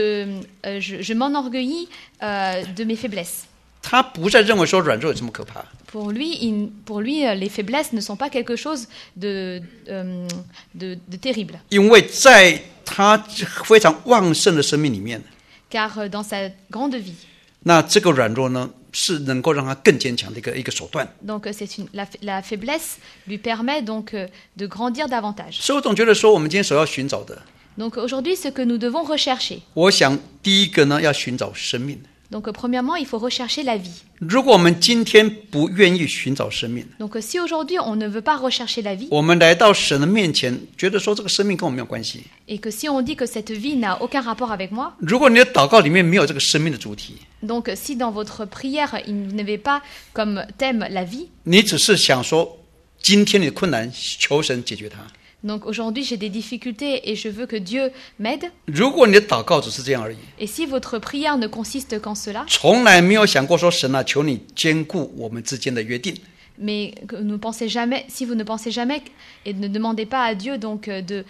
je m'enorgueillis de mes faiblesses. 他不再认为说软弱有这么可怕， Pour lui, les faiblesses ne sont pas quelque chose de terrible. 因为在他非常旺盛的生命里面， Car dans sa grande vie, 那这个软弱呢，是能够让他更坚强的一个手段。 donc la faiblesse lui permet donc de grandir davantage. 所以我总觉得说，我们今天所要寻找的， Donc aujourd'hui, ce que nous devons rechercher. 我想第一个呢，要寻找生命。 Donc premièrement, il faut rechercher la vie. 如果我们今天不愿意寻找生命， Donc si aujourd'hui on ne veut pas rechercher la vie, 我们来到神的面前，觉得说这个生命跟我没有关系。 et que si on dit que cette vie n'a aucun rapport avec moi, 如果你的祷告里面没有这个生命的主题， donc si dans votre prière, il n'avait pas comme thème la vie, 你只是想说今天你的困难，求神解决它。 donc aujourd'hui j'ai des difficultés et je veux que Dieu m'aide, 如果你的祷告只是这样而已， et si votre prière ne consiste qu'en cela, 从来没有想过说神啊，求你兼顾我们之间的约定， mais que si vous ne pensez jamais et ne demandez pas à Dieu donc de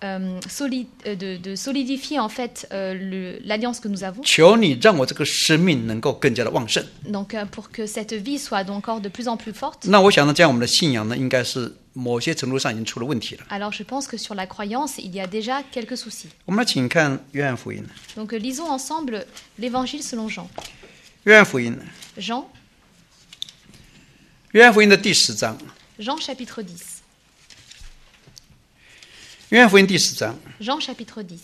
solidifier en fait l'alliance que nous avons, 求你让我这个生命能够更加的旺盛。 donc pour que cette vie soit donc encore de plus en plus forte, 那我想呢，这样我们的信仰呢，应该是某些程度上已经出了问题了。 alors je pense que sur la croyance, il y a déjà quelques soucis. 我们来请看约翰福音， Donc lisons ensemble l'évangile selon Jean. 约翰福音， Jean, 约翰福音的第10章， Jean chapitre 10. 约翰福音第10章 Jean chapitre 10,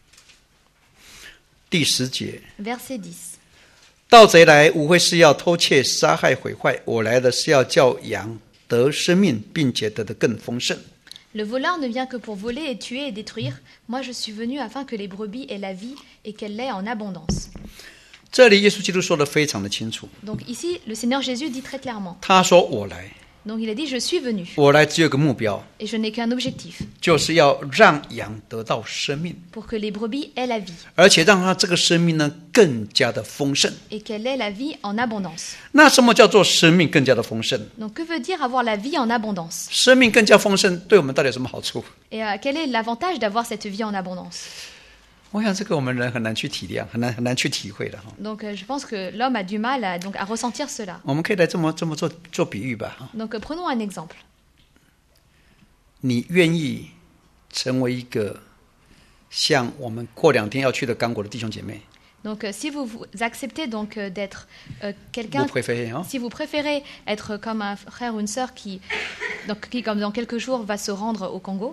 第10节， verset 10. 盗贼来无非是要偷窃、杀害、毁坏，我来的是要叫羊得生命，并且得更丰盛。 Le voleur ne vient que pour voler et tuer et détruire. Moi, je suis venu afin que les brebis aient la vie et qu'elle l'ait en abondance. 这里耶稣基督说的非常的清楚， Donc ici, le Seigneur Jésus dit très clairement. 他说我来， Donc il a dit, je suis venu 我来只有个目标， et je n'ai qu'un objectif, 就是要让羊得到生命， pour que les brebis aient la vie 而且让他这个生命呢更加的丰盛。 et qu'elle ait la vie en abondance. 那什么叫做生命更加的丰盛？ Donc que veut dire avoir la vie en abondance? 生命更加丰盛对我们到底有什么好处？ Et quel est l'avantage d'avoir cette vie en abondance? 我想这个我们人很难去体谅，很难去体会的哈。 Donc je pense que l'homme a du mal à ressentir cela. 我们可以来这么做比喻吧哈。 Donc prenons un exemple. 你愿意成为一个像我们过2天要去的刚果的弟兄姐妹？ Donc si vous acceptez donc d'être quelqu'un, 我préféré hein? si vous préférez être comme un frère ou une sœur qui comme dans quelques jours va se rendre au Congo,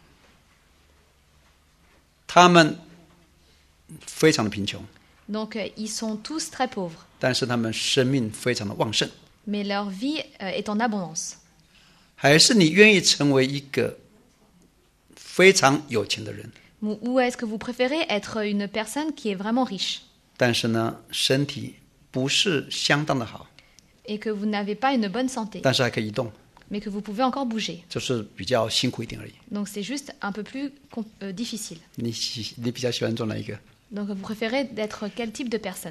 他们非常的贫穷， donc ils sont tous très pauvres, 但是他们生命非常的旺盛。 mais leur vie est en abondance. 还是你愿意成为一个非常有钱的人， Ou est-ce que vous préférez être une personne qui est vraiment riche 但是呢，身体不是相当的好， et que vous n'avez pas une bonne santé, 但是还可以移动， mais que vous pouvez encore bouger. 就是比较辛苦一点而已。 Donc c'est juste un peu plus difficile. 你比较喜欢做哪一个？ Donc vous préférez d'être quel type de personne?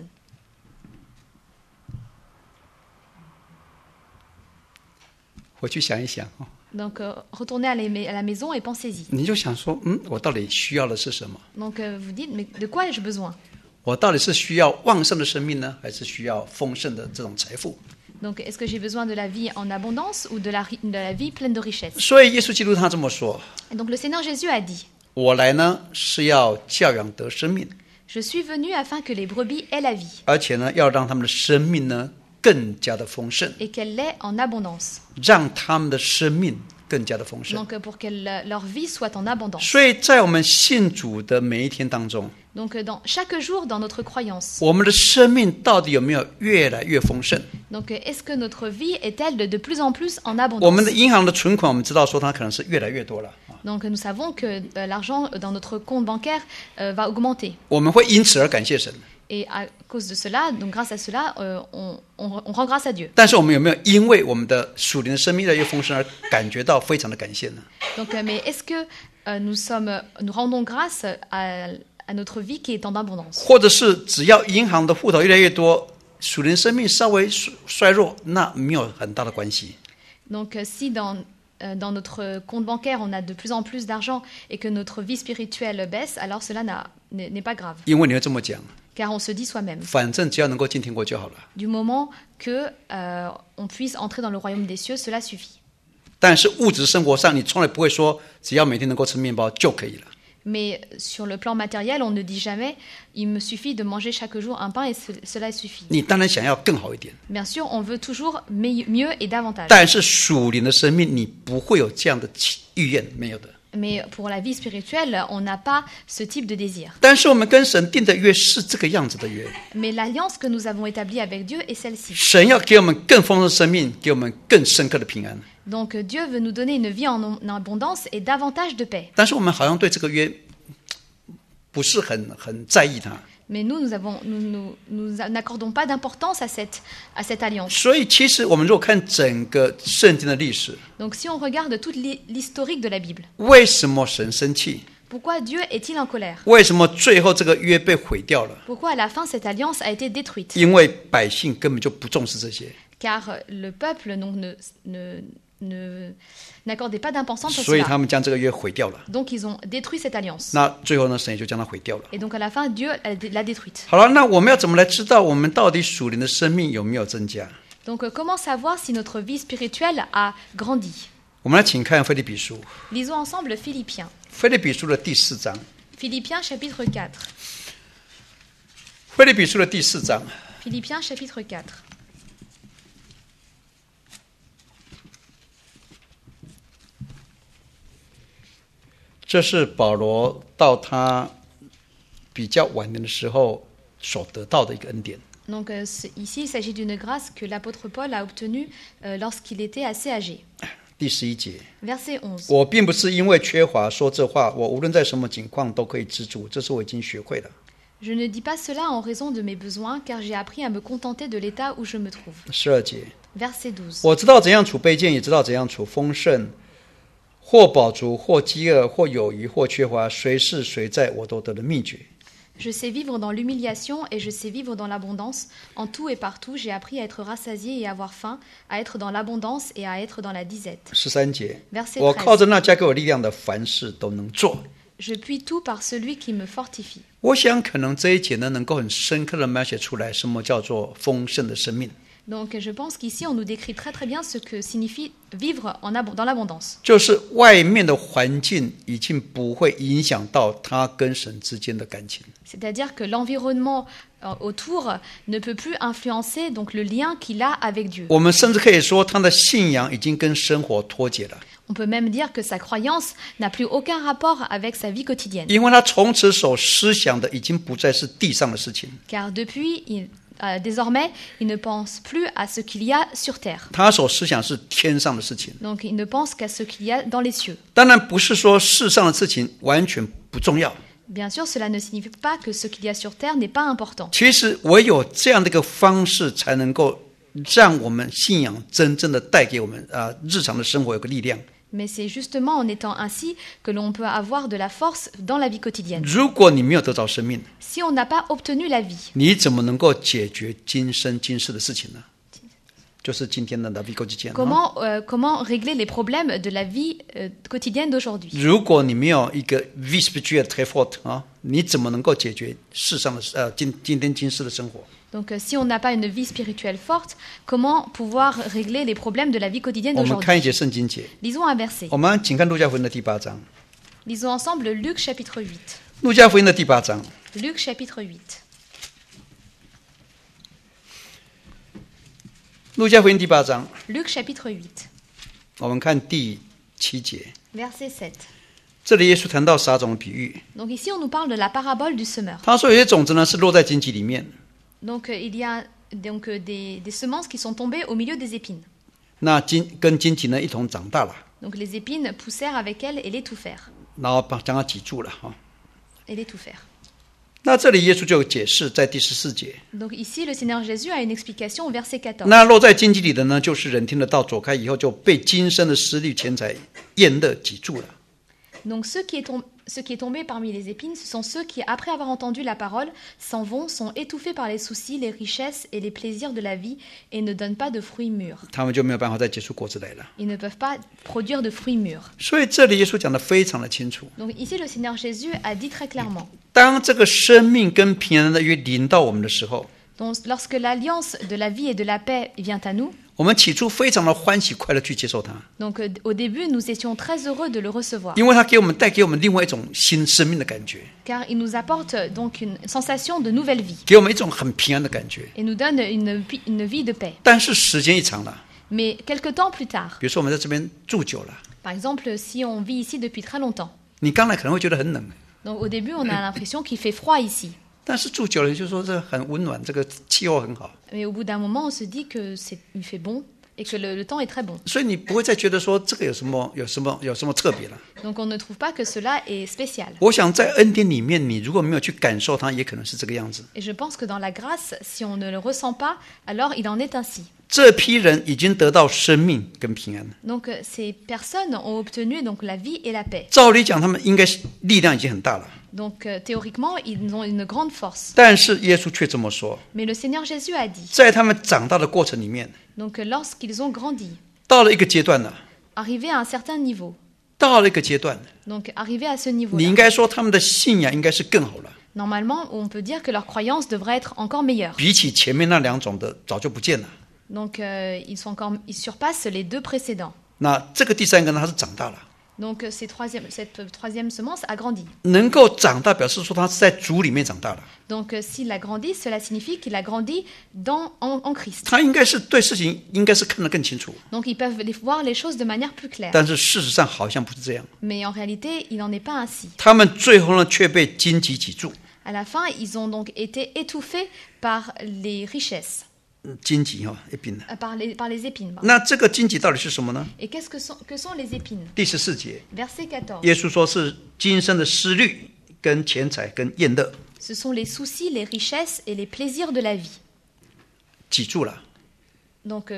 回去想一想哦， Donc retournez à la maison et pensez-y. 你就想说，我到底需要的是什么？ Donc vous dites, mais de quoi ai-je besoin? 我到底是需要旺盛的生命呢，还是需要丰盛的这种财富？ Donc est-ce que j'ai besoin de la vie en abondance ou de la vie pleine de richesse? 所以耶稣基督他这么说 Et donc le Seigneur Jésus a dit, 我来呢是要教养得生命， je suis venu afin que les brebis aient la vie 而且呢要让他们的生命呢更加的丰盛， et qu'elle l'ait en abondance. 让他们的生命更加的丰盛。 Donc pour que leur vie soit en abondance. 所以在我们信主的每一天当中， Donc dans chaque jour dans notre croyance. 我们的生命到底有没有越来越丰盛？ Donc est-ce que notre vie est-elle de plus en plus en 我们的 abondance? 银行的存款，我们知道说它可能是越来越多了， Donc nous savons que l'argent dans notre compte bancaire va augmenter. 我们会因此而感谢神。 Et à cause de cela, donc grâce à cela, on rend grâce à Dieu. 但是我们有没有因为我们的属灵的生命越来越丰盛而感觉到非常的感谢呢？ Donc, mais est-ce que nous rendons grâce à notre vie qui est en abondance? 或者是只要银行的户头越来越多，属灵生命稍微衰弱，那没有很大的关系。 Donc si dans notre compte bancaire on a de plus en plus d'argent et que notre vie spirituelle baisse, alors cela n'est pas grave. 因为你会这么讲， Car on se dit soi-même, 反正只要能够进天国就好了。 du moment que on puisse entrer dans le royaume des cieux, cela suffit. 但是物质生活上，你从来不会说只要每天能够吃面包就可以了。 Mais sur le plan matériel, on ne dit jamais il me suffit de manger chaque jour un pain et cela suffit. 你当然想要更好一点， Bien sûr, on veut toujours mieux et davantage. 但是属灵的生命你不会有这样的意愿，没有的。 Mais pour la vie spirituelle, on n'a pas ce type de désir. 但是我们跟神定的约是这个样子的约， Mais l'alliance que nous avons établie avec Dieu est celle-ci. 神要给我们更丰盛的生命，给我们更深刻的平安。 Donc Dieu veut nous donner une vie en abondance et davantage de paix. 但是我们好像对这个约不是很在意它， Mais nous n'accordons pas d'importance à cette alliance. 所以其实我们如果看整个圣经的历史， Donc si on regarde toute l'historique de la Bible, 为什么神生气？ pourquoi Dieu est-il en colère? 为什么最后这个约被毁掉了？ Pourquoi à la fin cette alliance a été détruite? 因为百姓根本就不重视这些， Car le peuple donc, n'accordait pas d'importance à 所以 cela. 他们将这个约毁掉了。 Donc ils ont détruit cette alliance. 那最后呢，神也就将它毁掉了。 Et donc à la fin, Dieu l'a détruite. 好了，那我们要怎么来知道我们到底属灵的生命有没有增加？ Donc comment savoir si notre vie spirituelle a grandi? 我们来请看腓立比书， Lisons ensemble Philippiens. 腓立比书的第4章， Philippiens chapitre 4. 腓立比书的第4章。 Philippiens chapitre 4. 这是保罗到他比较晚年的时候所得到的一个恩典。 Donc ici, il s'agit d'une grâce que l'apôtre Paul a obtenue lorsqu'il était assez âgé. 第11节， Verset 11. 我并不是因为缺乏说这话，我无论在什么境况都可以知足，这是我已经学会了。 Je ne dis pas cela en raison de mes besoins, car j'ai appris à me contenter de l'état où je me trouve. 12节， Verset 12. 我知道怎样处卑贱，也知道怎样处丰盛，或饱足，或饥饿，或有余，或缺乏，随是随在，我都得了秘诀。 Je sais vivre dans l'humiliation et je sais vivre dans l'abondance. En tout et partout, j'ai appris à être rassasié et à avoir faim, à être dans l'abondance et à être dans la disette. 13节， Verset 我靠 13. 着那加给我力量的，凡事都能做。 Je puis tout par celui qui me fortifie. 我想可能这一节呢，能够很深刻的描写出来什么叫做丰盛的生命， Donc je pense qu'ici, on nous décrit très très bien ce que signifie vivre dans l'abondance. 就是外面的环境已经不会影响到他跟神之间的感情。 C'est-à-dire que l'environnement autour ne peut plus influencer donc le lien qu'il a avec Dieu. 我们甚至可以说，他的信仰已经跟生活脱节了， On peut même dire que sa croyance n'a plus aucun rapport avec sa vie quotidienne. 因为他从此所思想的已经不再是地上的事情， Car depuis, désormais, il ne pense plus à ce qu'il y a sur terre. 他所思想是天上的事情。 Donc il ne pense qu'à ce qu'il y a dans les cieux. 当然不是说世上的事情完全不重要， Bien sûr, cela ne signifie pas que ce qu'il y a sur terre n'est pas important. 其实唯有这样的一个方式，才能够让我们信仰真正的带给我们日常的生活有个力量。 Mais c'est justement en étant ainsi que l'on peut avoir de la force dans la vie quotidienne. 如果你没有得着生命， Si on n'a pas obtenu la vie, 你怎么能够解决今生今世的事情呢？就是今天的 la vie quotidienne。 comment régler les problèmes de la vie quotidienne d'aujourd'hui? 如果你没有一个 vie spirituelle très forte 你怎么能够解决世上的今天今世的生活？ Donc si on n'a pas une vie spirituelle forte, comment pouvoir régler les problèmes de la vie quotidienne 我们看一 d'aujourd'hui? 节圣经节， Lisons un verset. 我们请看路加福音的第8章。 Lisons ensemble Luc chapitre 8. 路加福音的第8章， Luc chapitre 8. 路加福音第8章， Luc chapitre 8, 我们看第7节。 verset 7. 这里耶稣谈到撒种的比喻， Donc ici on nous parle de la parabole du semeur. 他说有些种子呢是落在荆棘里面， Donc il y a donc, des semences qui sont tombées au milieu des épines. 那跟荆棘呢一同长大了， Donc les épines poussèrent avec elles et l'étouffèrent. 然后将它挤住了 Et l'étouffèrent. 那这里耶稣就有解释，在第14节。 Donc ici le Seigneur Jésus a une explication au verset 14. 那落在荆棘里的呢，就是人听得到走开以后就被今生的私欲、钱财、厌乐挤住了。 Donc ce qui est tombé parmi les épines, ce sont ceux qui, après avoir entendu la parole, s'en vont, sont étouffés par les soucis, les richesses et les plaisirs de la vie et ne donnent pas de fruits mûrs. 他们就没有办法再结出果子来了。 Ils ne peuvent pas produire de fruits mûrs. 所以这里耶稣讲得非常的清楚， Donc ici le Seigneur Jésus a dit très clairement, 当这个生命跟平安的约临到我们的时候， donc, lorsque l'alliance de la vie et de la paix vient à nous, 我们起初非常的欢喜快乐去接受它， donc au début nous étions très heureux de le recevoir, 因为它带给我们另外一种新生命的感觉， car il nous apporte donc une sensation de nouvelle vie 给我们一种很平安的感觉。 et nous donne une vie de paix. 但是时间一长了， Mais quelque temps plus tard, 比如说我们在这边住久了， par exemple si on vit ici depuis très longtemps, 你刚来可能会觉得很冷， donc au début on a l'impression qu'il fait froid ici. 但是住久了就说这很温暖，这个气候很好， Mais au bout d'un moment, on se dit qu'il fait bon et que le temps est très bon. 所以你不会再觉得说这个有什么特别了。 Donc on ne trouve pas que cela est spécial. 我想在恩典里面，你如果没有去感受它，也可能是这个样子。 Et je pense que dans la grâce, si on ne le ressent pas, alors il en est ainsi. 这批人已经得到生命跟平安， Donc ces personnes ont obtenu donc la vie et la paix. 照理讲，他们应该是力量已经很大了。 Donc théoriquement, ils ont une grande force. 但是耶稣却这么说， Mais le Seigneur Jésus a dit, 在他们长大的过程里面， donc lorsqu'ils ont grandi, 到了一个阶段了， arrivés à un certain niveau, 到了一个阶段， donc arrivés à ce 你 niveau-là, 应该说他们的信仰应该是更好了， normalement, on peut dire que leur croyance devrait être encore meilleure. 比起前面那两种的早就不见了。 Donc ils surpassent les deux précédents. 那这个第三个呢，他是长大了， Donc cette troisième semence a grandi. 能够长大表示说他是在主里面长大了， Donc s'il a grandi, cela signifie qu'il a grandi en Christ. 他应该是对事情应该是看得更清楚， Donc ils peuvent voir les choses de manière plus claire. 但是事实上好像不是这样， Mais en réalité, il n'en est pas ainsi. 他们最后呢却被荆棘挤住。 À la fin, ils ont donc été étouffés par les richesses, 荆棘一并的。 par les épines. pardon. 那这个荆棘到底是什么呢？ Et qu'est-ce que sont les épines? 第14节， Verset 14. 耶稣说是今生的思虑、跟钱财、跟厌乐 Ce sont les soucis, les richesses et les plaisirs de la vie. 挤住了， Donc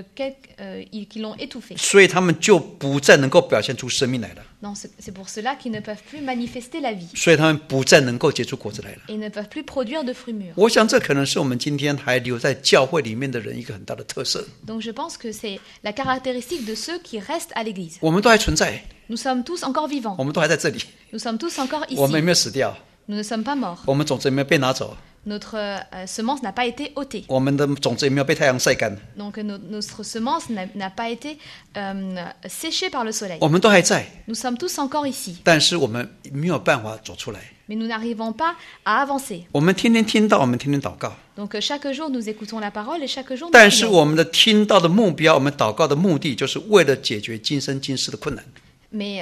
qui l'ont étouffé. 所以他们就不再能够表现出生命来了， Non, c'est pour cela qu'ils ne peuvent plus manifester la vie 所以他们不再能够结出果子来了。 et ne peuvent plus produire de fruits mûrs. 我想这可能是我们今天还留在教会里面的人一个很大的特色。 Donc je pense que c'est la caractéristique de ceux qui restent à l'Église. 我们都还存在， Nous sommes tous encore vivants. 我们都还在这里， Nous sommes tous encore 我们 ici. 有没有死掉？ Nous ne sommes pas morts. 我们种子有没有被拿走？ Notre semence n'a pas été ôtée. 我们的种子有没有被太阳晒干？ Donc notre semence n'a pas été séchée par le soleil. 我们都还在， Nous sommes tous encore ici. 但是我们没有办法走出来。 Mais nous n'arrivons pas à avancer. 我们天天听到，我们天天祷告， Donc chaque jour nous écoutons la parole et chaque jour nous 但是 prions. 我们的听到的目标，我们祷告的目的，就是为了解决今生今世的困难。 Mais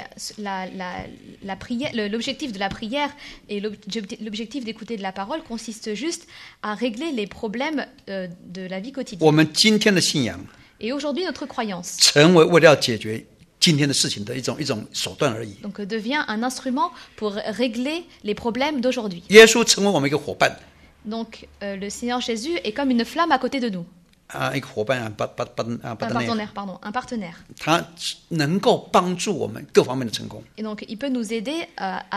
la prière, l'objectif de la prière et l'objectif d'écouter de la parole consiste juste à régler les problèmes de la vie 我 quotidienne. 们今天的信仰， Et aujourd'hui, notre croyance 成为了要解决今天的事情的一种手段而已。 donc, devient un instrument pour régler les problèmes d'aujourd'hui. 耶稣成为我们一个伙伴， Donc le Seigneur Jésus est comme une flamme à côté de nous. 一个伙伴啊， un partenaire, pardon, un partenaire. 他能够帮助我们各方面的成功。 Et donc, il peut nous aider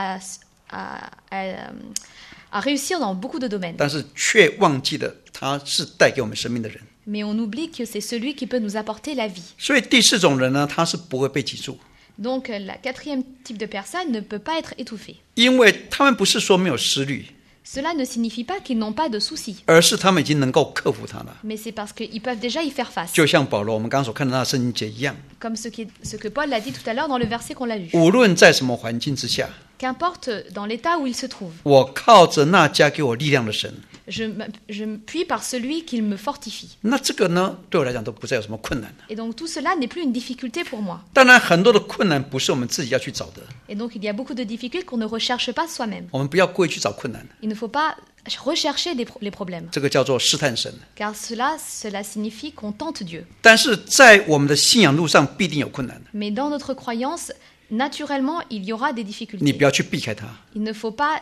à réussir dans beaucoup de domaines. 但是却忘记了他是带给我们生命的人。 Mais on oublie que c'est celui qui peut nous apporter la vie. 所以第四种人呢，他是不会被挤住， Donc, la quatrième type de personne ne peut pas être étouffée. 因为他们不是说没有思虑， Cela ne signifie pas qu'ils n'ont pas de soucis, 而是他们已经能够克服它了。 mais c'est parce qu'ils peuvent déjà y faire face. 就像保罗我们刚刚所看到的圣经节一样， Comme ce que Paul a dit tout à l'heure dans le verset qu'on l'a lu. 无论在什么环境之下， Qu'importe dans l'état où il se trouve, 我靠着那加给我力量的神， je me puis par celui qui me fortifie. 那这个呢，对我来讲都不再有什么困难了。 Et donc tout cela n'est plus une difficulté pour moi. 当然，很多的困难不是我们自己要去找的， Et donc il y a beaucoup de difficultés qu'on ne recherche pas soi-même. 我们不要故意去找困难， Il ne faut pas rechercher les problèmes, 这个叫做试探神。 car cela signifie qu'on tente Dieu. 但是在我们的信仰路上必定有困难， Mais dans notre croyance, naturellement, il y aura des 你 difficultés. 不要去避开它， Il ne faut pas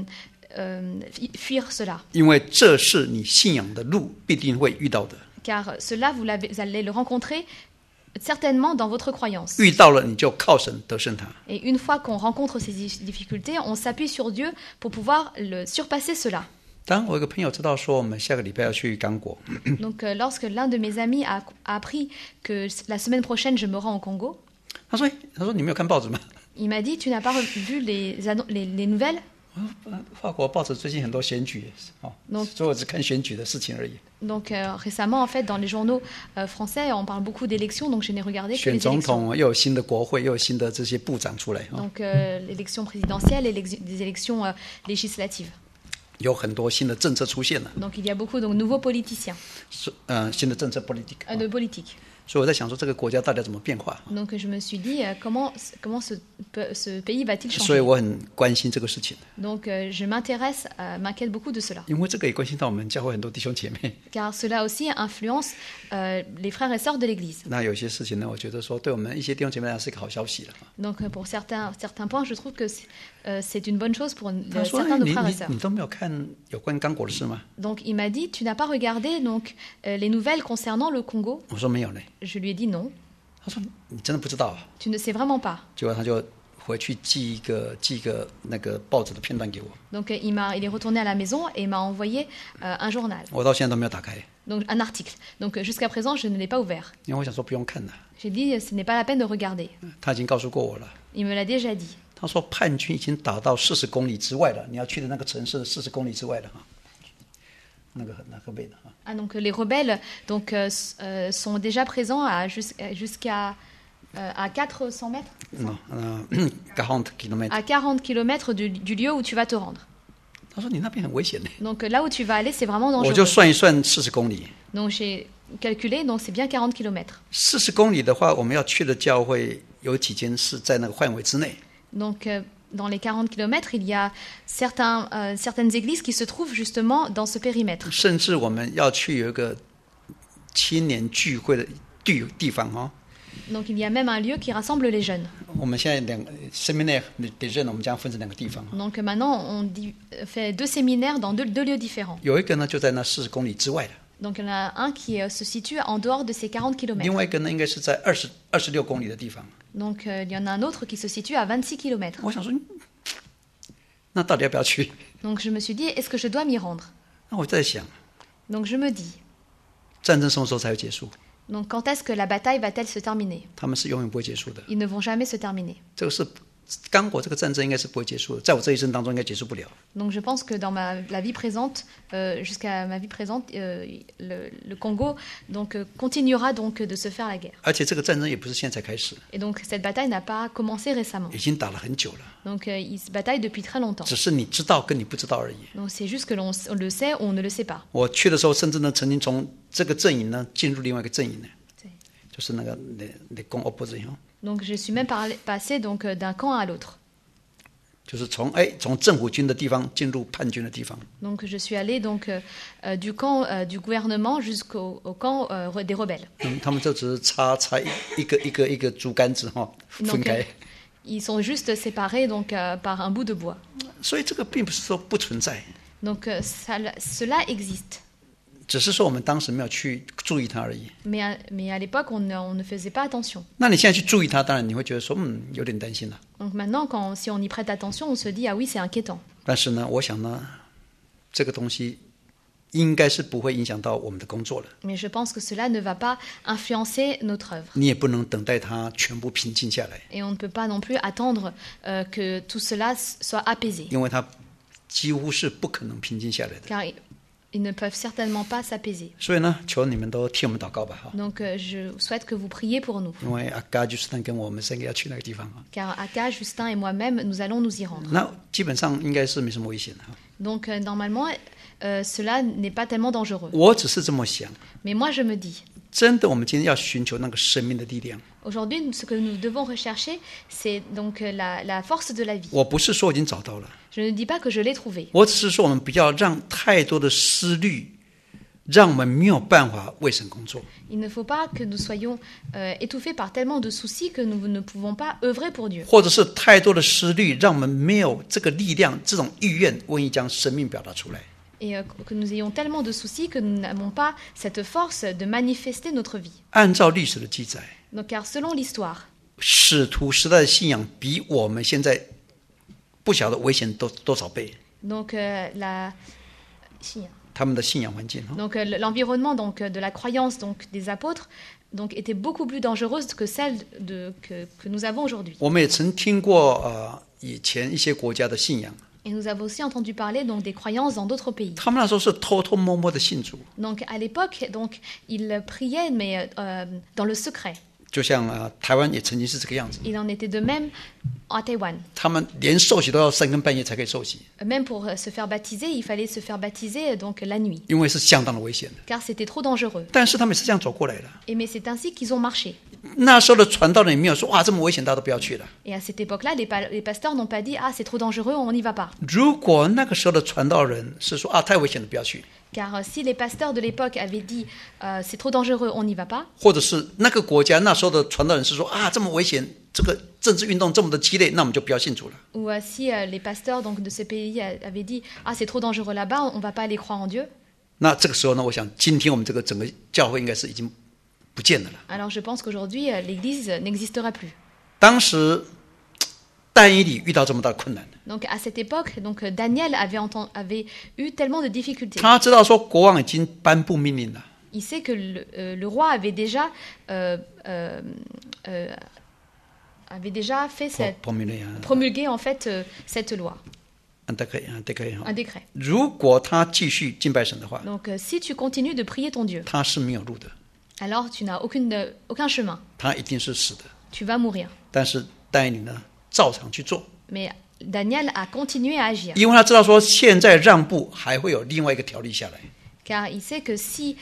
fuir cela, 因为这是你信仰的路必定会遇到的。 car cela, vous allez le rencontrer certainement dans votre croyance. 遇到了你就靠神得胜它。 Et une fois qu'on rencontre ces difficultés, on s'appuie sur Dieu pour pouvoir surpasser cela. 当我有个朋友知道说我们下个礼拜要去刚果， Donc lorsque l'un de mes amis a appris que la semaine prochaine je me rends au Congo, 他说你没有看报纸吗？ il m'a dit, tu n'as pas vu les nouvelles? 我说法国报纸最近很多选举，所以我只看选举的事情而已。 Donc récemment, en fait, dans les journaux français, on parle beaucoup d'élections, donc je n'ai regardé que 选 les 总 élections. 统又有新的国会，又有新的这些部长出来， Donc l'élection présidentielle et des élections législatives. 有很多新的政策出现了， Donc il y a beaucoup de nouveaux politiciens, 新的政策 politique。 de politique. 所以我在想说，这个国家到底要怎么变化？ Donc je me suis dit, comment ce pays va-t-il 所以 changer? 我很关心这个事情， Donc je m'inquiète beaucoup de cela, 因为这个也关心到我们教会很多弟兄姐妹。 car cela aussi influence les frères et sœurs de l'Église. 那有些事情呢，我觉得说对我们一些弟兄姐妹来讲是一个好消息了。 Donc pour certains points, je trouve que c'est une bonne chose pour 他说：“ certains de 你 frères et 你 sœurs. 你都没有看有关刚果的事吗 Donc il m'a dit, tu n'as pas regardé donc les nouvelles concernant le Congo? ?» 我说没有嘞。 Je lui ai dit non, 他说你真的不知道啊？ tu ne sais vraiment pas. 结果他就回去寄一个那个报纸的片段给我， Donc il est retourné à la maison et m'a envoyé un journal, 我到现在都没有打开， donc un article. Donc jusqu'à présent, je ne l'ai pas ouvert. 因为我想说不用看了， J'ai dit, ce n'est pas la peine de regarder. 他已经告诉过我了。 Il me l'a déjà dit. 他说叛军已经打到40公里之外了，你要去的那个城市的40公里之外了哈，那个河北的哈。 Ah, donc les rebelles donc, sont déjà présents jusqu'à à 400 mètres, 40 km。 à 40 km du lieu où tu vas te rendre. 他说你那边很危险的， Donc là où tu vas aller, c'est vraiment 我就 dangereux. 算一算40公里。 Donc j'ai calculé, donc c'est bien 40 km. 40公里的话，我们要去的教会有几间是在那个范围之内。 Donc dans les 40 km, il y a certaines églises qui se trouvent justement dans ce périmètre. 甚至我们要去有一个青年聚会的地方哦。 Donc il y a même un lieu qui rassemble les jeunes. 我们现在séminaire des jeunes，我们将分成2个地方。 Donc maintenant, on fait 2 séminaires dans deux lieux différents. 有一个呢就在那40公里之外的， Donc il y en a un qui se situe en dehors de ces 40 km. 另外一个呢应该是在26公里的地方。 Donc il y en a un autre qui se situe à 26 km. 我想说，那到底要不要去？ Donc je me suis dit, est-ce que je dois m'y rendre? 那我在想， Donc je me dis, 战争什么时候才会结束？ donc quand est-ce que la bataille va-t-elle se terminer? 他们是永远不会结束的。 Ils ne vont jamais se terminer. 这个是刚果这个战争应该是不会结束的，在我这一生当中应该结束不了。 Donc je pense que dans la vie présente, jusqu'à ma vie présente, le Congo donc, continuera donc de se faire la guerre. 而且这个战争也不是现在才开始， Et donc cette bataille n'a pas commencé récemment. 已经打了很久了， Donc ils se bataillent depuis très longtemps. 只是你知道跟你不知道而已。 Donc c'est juste que on le sait ou on ne le sait pas. 我去的时候，甚至呢曾经从这个阵营呢进入另外一个阵营呢， 对就是那个les camps opposés， Donc je suis même passé donc d'un camp à l'autre. 就是从政府军的地方进入叛军的地方。 Donc je suis allé donc du camp du gouvernement jusqu'au camp des rebelles. 他们就只是插一个竹竿子哈，分 Donc 开。 ils sont juste séparés donc par un bout de bois. 所以这个并不是说不存在， Donc cela existe. 只是说我们当时没有去注意它而已。 Mais à l'époque, on ne faisait pas attention. 那你现在去注意它，当然你会觉得说，有点担心了。 Donc maintenant, si on y prête attention, on se dit ah oui, c'est inquiétant. 但是呢，我想呢，这个东西应该是不会影响到我们的工作了。 Mais je pense que cela ne va pas influencer notre œuvre. 你也不能等待它全部平静下来， Et on ne peut pas non plus attendre que tout cela soit apaisé. 因为它几乎是不可能平静下来的。 Car ils ne peuvent certainement pas s'apaiser. 所以呢，求你们都替我们祷告吧，哈。 Donc je souhaite que vous priez pour nous. 因为阿嘎就是他跟我们三个要去那个地方啊， Car Aka, Justin et moi-même, nous allons nous y rendre. 那基本上应该是没什么危险的哈。 Donc normalement, cela n'est pas tellement dangereux. 我只是这么想， Mais moi, je me dis, 真的，我们今天要寻求那个生命的力量。 aujourd'hui, ce que nous devons rechercher, c'est donc la force de la vie. 我不是说我已经找到了， Je ne dis pas que je l'ai trouvée. 我只是说我们不要让太多的思虑，让我们没有办法为神工作。 Il ne faut pas que nous soyons étouffés par tellement de soucis que nous ne pouvons pas œuvrer pour Dieu. 或者是太多的思虑，让我们没有这个力量、这种意愿，愿意将生命表达出来。 Et que nous ayons tellement de soucis que nous n'avons pas cette force de manifester notre vie. 按照历史的记载， Donc, car selon l'histoire, 使徒时代的信仰比我们现在不晓得危险多少倍。 donc, 他们的信仰环境， donc l'environnement donc, de la croyance donc, des apôtres donc, était beaucoup plus dangereuse que celle que nous avons aujourd'hui. 我们也曾听过以前一些国家的信仰， Et nous avons aussi entendu parler donc, des croyances dans d'autres pays. 他们那时候是偷偷摸摸的信主， Donc, à l'époque, donc, ils priaient, mais dans le secret. 就像台湾也曾经是这个样子， Il en était de même à Taïwan. 他们连受洗都要3更半夜才可以受洗， Même pour se faire baptiser, il fallait se faire baptiser donc, la nuit, 因为是相当的危险的。 car c'était trop dangereux. 但是他们也是这样走过来的。 Mais c'est ainsi qu'ils ont marché. 那时候的传道人也没有说哇这么危险，大家都不要去了。 Et à cette époque-là, les pasteurs n'ont pas dit « Ah, c'est trop dangereux, on n'y va pas ». 如果那个时候的传道人是说太危险了，不要去， Car si les pasteurs de l'époque avaient dit « C'est trop dangereux, on n'y va pas », 或者是那个国家那时候的传道人是说这么危险，这个政治运动这么的激烈，那我们就不要信主了。 ou si les pasteurs donc, de ce pays avaient dit « Ah, c'est trop dangereux là-bas, on ne va pas aller croire en Dieu », 那这个时候呢，我想今天我们这个整个教会应该是已经不见了。 alors je pense qu'aujourd'hui, l'Église n'existerait plus. 当时但以理遇到这么大的困难， Donc à cette époque, donc, Daniel avait eu tellement de difficultés. 他知道说国王已经颁布命令了， Il sait que le roi avait déjà fait promulgué en fait cette loi, un un décret. 如果他继续敬拜神的话， Donc si tu continues de prier ton Dieu, 他是没有路的， alors tu n'as aucun chemin, 他一定是死的。 tu vas mourir. 但是但以理呢，照常去做， Mais Daniel a continué à agir, 因为他知道说现在让步还会有另外一个条例下来。 car il sait que si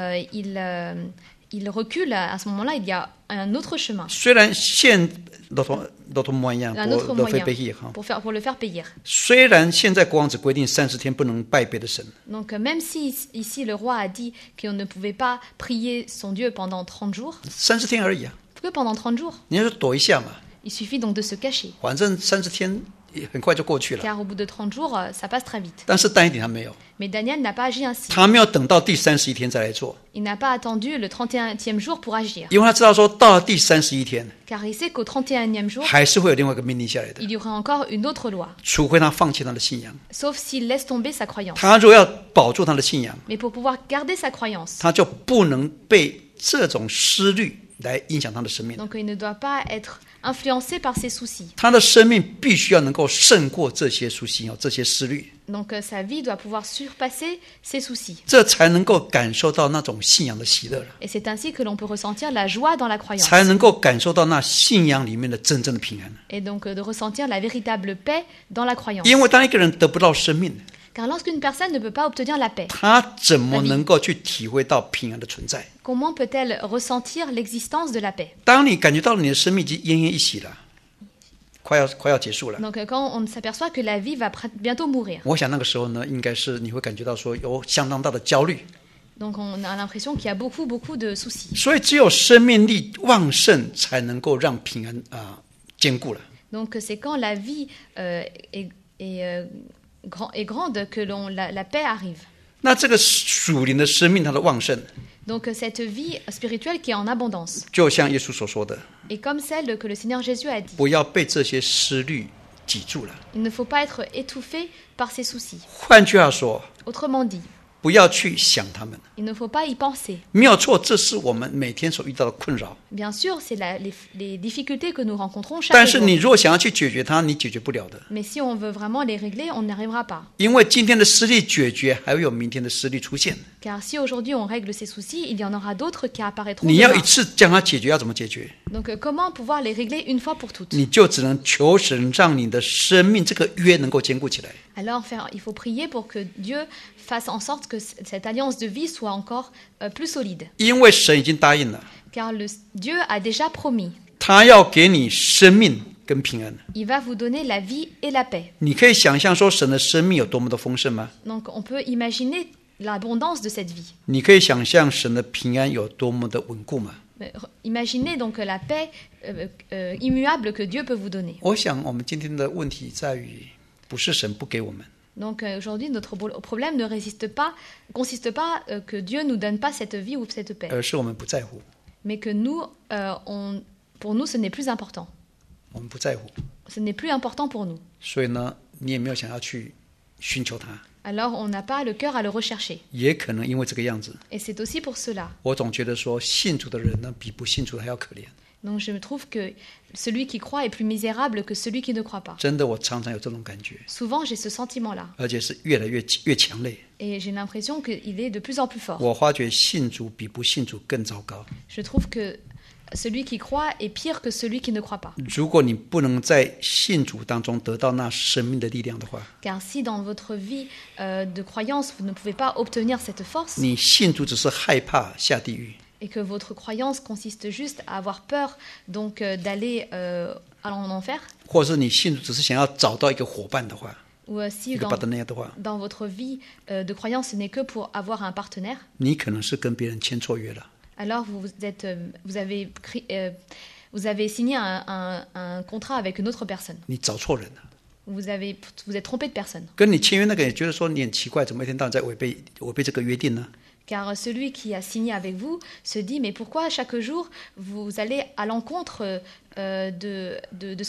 il recule, à ce moment-là, il y a un autre chemin, 虽然现都模样， un autre 都非 moyen 背义哈。 pour le faire payer. 虽然现在国王只规定30天不能拜别的神， Donc même si ici le roi a dit qu'on ne pouvait pas prier son Dieu pendant 30 jours, 30天而已啊， que pendant 30 jours, 你要说躲一下嘛， il suffit donc de se cacher, 反正30天也很快就过去了。 car au bout de 30 jours, ça passe très vite. 但是但以理他没有， Mais Daniel n'a pas agi ainsi. 他没有等到第31天再来做， Il n'a pas attendu le 31e jour pour agir, 因为他知道说到了第31天 car il sait qu'au 31e jour, 还是会有另外一个命令下来的， il y aura encore une autre loi, 除非他放弃他的信仰。 sauf s'il laisse tomber sa croyance. 他如果要保住他的信仰， Mais pour pouvoir garder sa croyance, 他就不能被这种思虑来影响他的生命。 donc il ne doit pas être influencé par ses soucis. 他的生命必须要能够胜过这些属性这些思虑， Donc sa vie doit pouvoir surpasser ses soucis. 这才能够感受到那种信仰的喜乐了， Et c'est ainsi que l'on peut ressentir la joie dans la croyance. 才能够感受到那信仰里面的真正的平安。 Et donc de ressentir la véritable paix dans la croyance. 因为当一个人得不到生命， Car lorsqu'une personne ne peut pas obtenir la paix, 他怎么能够去体会到平安的存在？ comment peut-elle ressentir l'existence de la paix? 当你感觉到你的生命已经奄奄一息了，快要结束了， Donc quand on s'aperçoit que la vie va bientôt mourir, 我想那个时候呢，应该是你会感觉到说有相当大的焦虑。 donc on a l'impression qu'il y a beaucoup de soucis. 所以只有生命力旺盛，才能够让平安坚固了。 Donc c'est quand la vie est grande que la paix arrive. 那这个属灵的生命它的旺盛， Donc cette vie spirituelle qui est en abondance, 就像耶稣所说的， et comme celle que le Seigneur Jésus a dit, 不要被这些思虑挤住了。 il ne faut pas être étouffé par ses soucis. 换句话说， Autrement dit, 不要去想他们， il ne faut pas y penser. 没有错，这是我们每天所遇到的困扰。 Bien sûr, c'est les difficultés que nous rencontrons 但 chaque 是 jour. 你如果想要去解决它，你解决不了的， Mais si on veut vraiment les régler, on n'y arrivera pas. 因为今天的失利解决，还会有明天的失利出现。 Car si aujourd'hui on règle ces soucis, il y en aura d'autres qui apparaîtront 你要 demain. 一次将它解决，要怎么解决？ Donc comment pouvoir les régler une fois pour toutes? 你就只能求神让你的生命这个约能够坚固起来。 Alors il faut prier pour que Dieu fasse en sorte que cette alliance de vie soit encore plus solide. 因为神已经答应了， Car Dieu a déjà promis, 他要给你生命跟平安。 il va vous donner la vie et la paix. 你可以想象说神的生命有多么的丰盛吗？ Donc on peut imaginer l'abondance de cette vie. 你可以想象神的平安有多么的稳固吗？ Imaginez donc la paix immuable que Dieu peut vous donner. 我想我们今天的问题在于，不是神不给我们， Donc aujourd'hui, notre problème ne consiste pas que Dieu nous donne pas cette vie ou cette paix, 而是我们不在乎， mais que nous, pour nous, ce n'est plus important. 我们不在乎， Ce n'est plus important pour nous. 所以呢，你也没有想要去寻求他。 Alors on n'a pas le cœur à le rechercher. 也可能因为这个样子， Et c'est aussi pour cela. 我总觉得说信主的人呢，比不信主的还要可怜。 Donc je trouve que celui qui croit est plus misérable que celui qui ne croit pas. 真的，我常常有这种感觉， Souvent, j'ai ce sentiment-là. 而且是越来越强烈。 Et j'ai l'impression qu'il est de plus en plus fort. 我发觉信主比不信主更糟糕。 Je trouve que celui qui croit est pire que celui qui ne croit pas. 如果你不能在信主当中得到那生命的力量的话， Car si dans votre vie de croyance, vous ne pouvez pas obtenir cette force, 你信主只是害怕下地狱， et que votre croyance consiste juste à avoir peur donc d'aller en enfer, 或者是你信主只是想要找到一个伙伴的话， ou si 一个 partenaire 的话， dans votre vie de croyance, ce n'est que pour avoir un partenaire, 你可能是跟别人签错约了。 alors vous avez signé un contrat avec une autre personne. 你找错人了。 Vous êtes trompé de personne. 跟你签约那个也觉得说你很奇怪，怎么一天到晚在违背这个约定呢？ Car celui qui a signé avec vous se dit mais pourquoi chaque jour vous allez à l'encontre de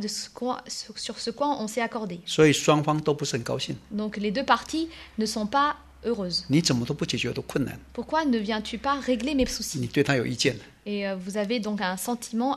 sur ce quoi on s'est accordé. 所以双方都不是很高兴。 Donc les deux parties ne sont pas heureuses. 你怎么都不解决我的困难？ Pourquoi ne viens-tu pas régler mes 你 soucis? 对他有意见， Et vous avez donc un sentiment,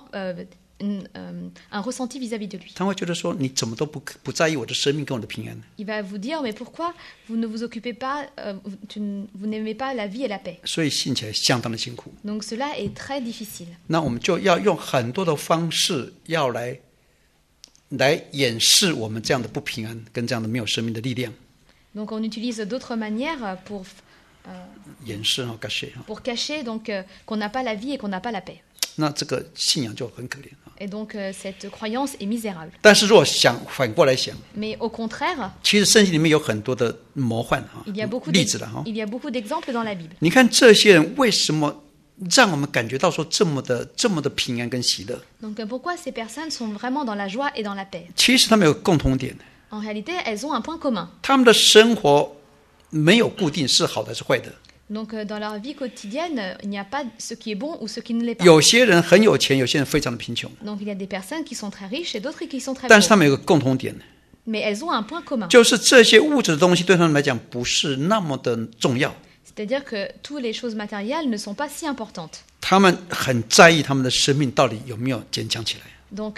un ressenti vis-à-vis de lui. 他会觉得说你怎么都不在意我的生命跟我的平安， Il va vous dire mais pourquoi vous ne vous occupez pas, vous n'aimez pas la vie et la paix. 所以信起来相当的辛苦。 Donc cela est très difficile. 那我们就要用很多的方式要来掩饰我们这样的不平安跟这样的没有生命的力量。 Donc on utilise d'autres manières 掩饰啊， pour cacher donc qu'on n'a pas la vie et qu'on n'a pas la paix. 那这个信仰就很可怜啊。 Et donc cette croyance est misérable. 但是如果反过来想， Mais au contraire, 其实圣经里面有很多的魔幻啊 il y a beaucoup 例子了哈。 d'exemples dans la Bible. 你看这些人为什么让我们感觉到说这么的平安跟喜乐？ Donc pourquoi ces personnes sont vraiment dans la joie et dans la paix? 其实他们有个共同点， En réalité, elles ont un point commun. 他们的生活没有固定是好的还是坏的。 Donc dans leur vie quotidienne, il n'y a pas ce qui est bon ou ce qui ne l'est pas. 有些人很有钱，有些人非常的贫穷， Donc il y a des personnes qui sont très riches et d'autres qui sont très 但是他 pauvres. 们有个共同点， Mais elles ont un point commun. 就是这些物质的东西对他们来讲不是那么的重要， C'est-à-dire que toutes les choses matérielles ne sont pas si importantes. 他们很在意他们的生命到底有没有坚强起来。 Donc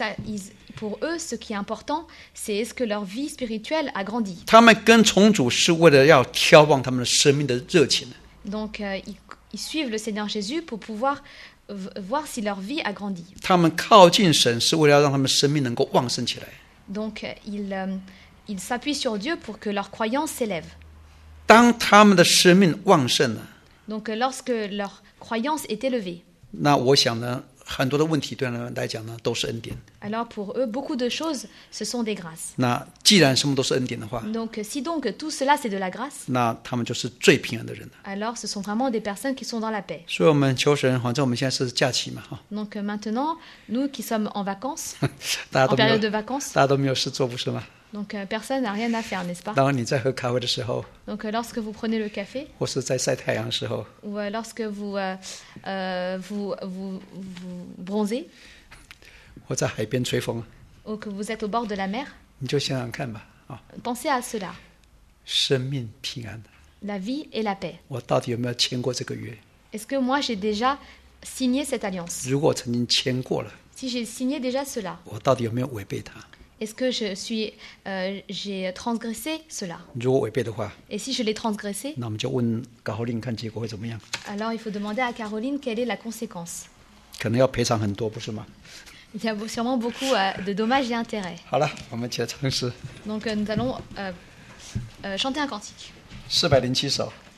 pour eux, ce qui est important, c'est est-ce que leur vie spirituelle a grandi. 他们跟从主是为了要眺望他们的生命的热情。 Donc ils suivent le Seigneur Jésus pour pouvoir voir si leur vie a grandi. 他们靠近神是为了要让他们生命能够旺盛起来。 Donc ils s'appuient sur Dieu pour que leur croyance s'élève. 当他们的生命旺盛了， Donc lorsque leur croyance est élevée, 那我想呢，很多的问题对他们来讲呢都是恩典。 alors pour eux, beaucoup de choses, ce sont des grâces. 那既然什么都是恩典的话， Donc si donc tout cela c'est de la grâce, 那他们就是最平安的人了。 alors ce sont vraiment des personnes qui sont dans la paix. 所以我们求神，反正我们现在是假期嘛，哈， Donc maintenant, nous qui sommes en vacances, 大家 en 都没有 période de vacances, 大家都没有事做，不是吗？ Donc personne n'a rien à faire, n'est-ce pas? 当你在喝咖啡的时候， Donc lorsque vous prenez le café 或是在晒太阳的时候， ou lorsque vous bronzez 或在海边吹风， ou que vous êtes au bord de la mer, 你就想想看吧，啊， pensez à cela, 生命平安， la vie et la paix. 我到底有没有签过这个约？ Est-ce que moi j'ai déjà signé cette alliance? 如果我曾经签过了， Si j'ai signé déjà cela, 我到底有没有违背它？ est-ce que j'ai transgressé cela? 如果违背的话， Et si je l'ai transgressé, 那我们就问高后令看结果会怎么样？ alors il faut demander à Caroline quelle est la conséquence. 可能要赔偿很多，不是吗？ Il y a sûrement beaucoup de dommages et intérêts. 好了，我们一起来唱诗 Donc nous allons chanter un cantique. 407首。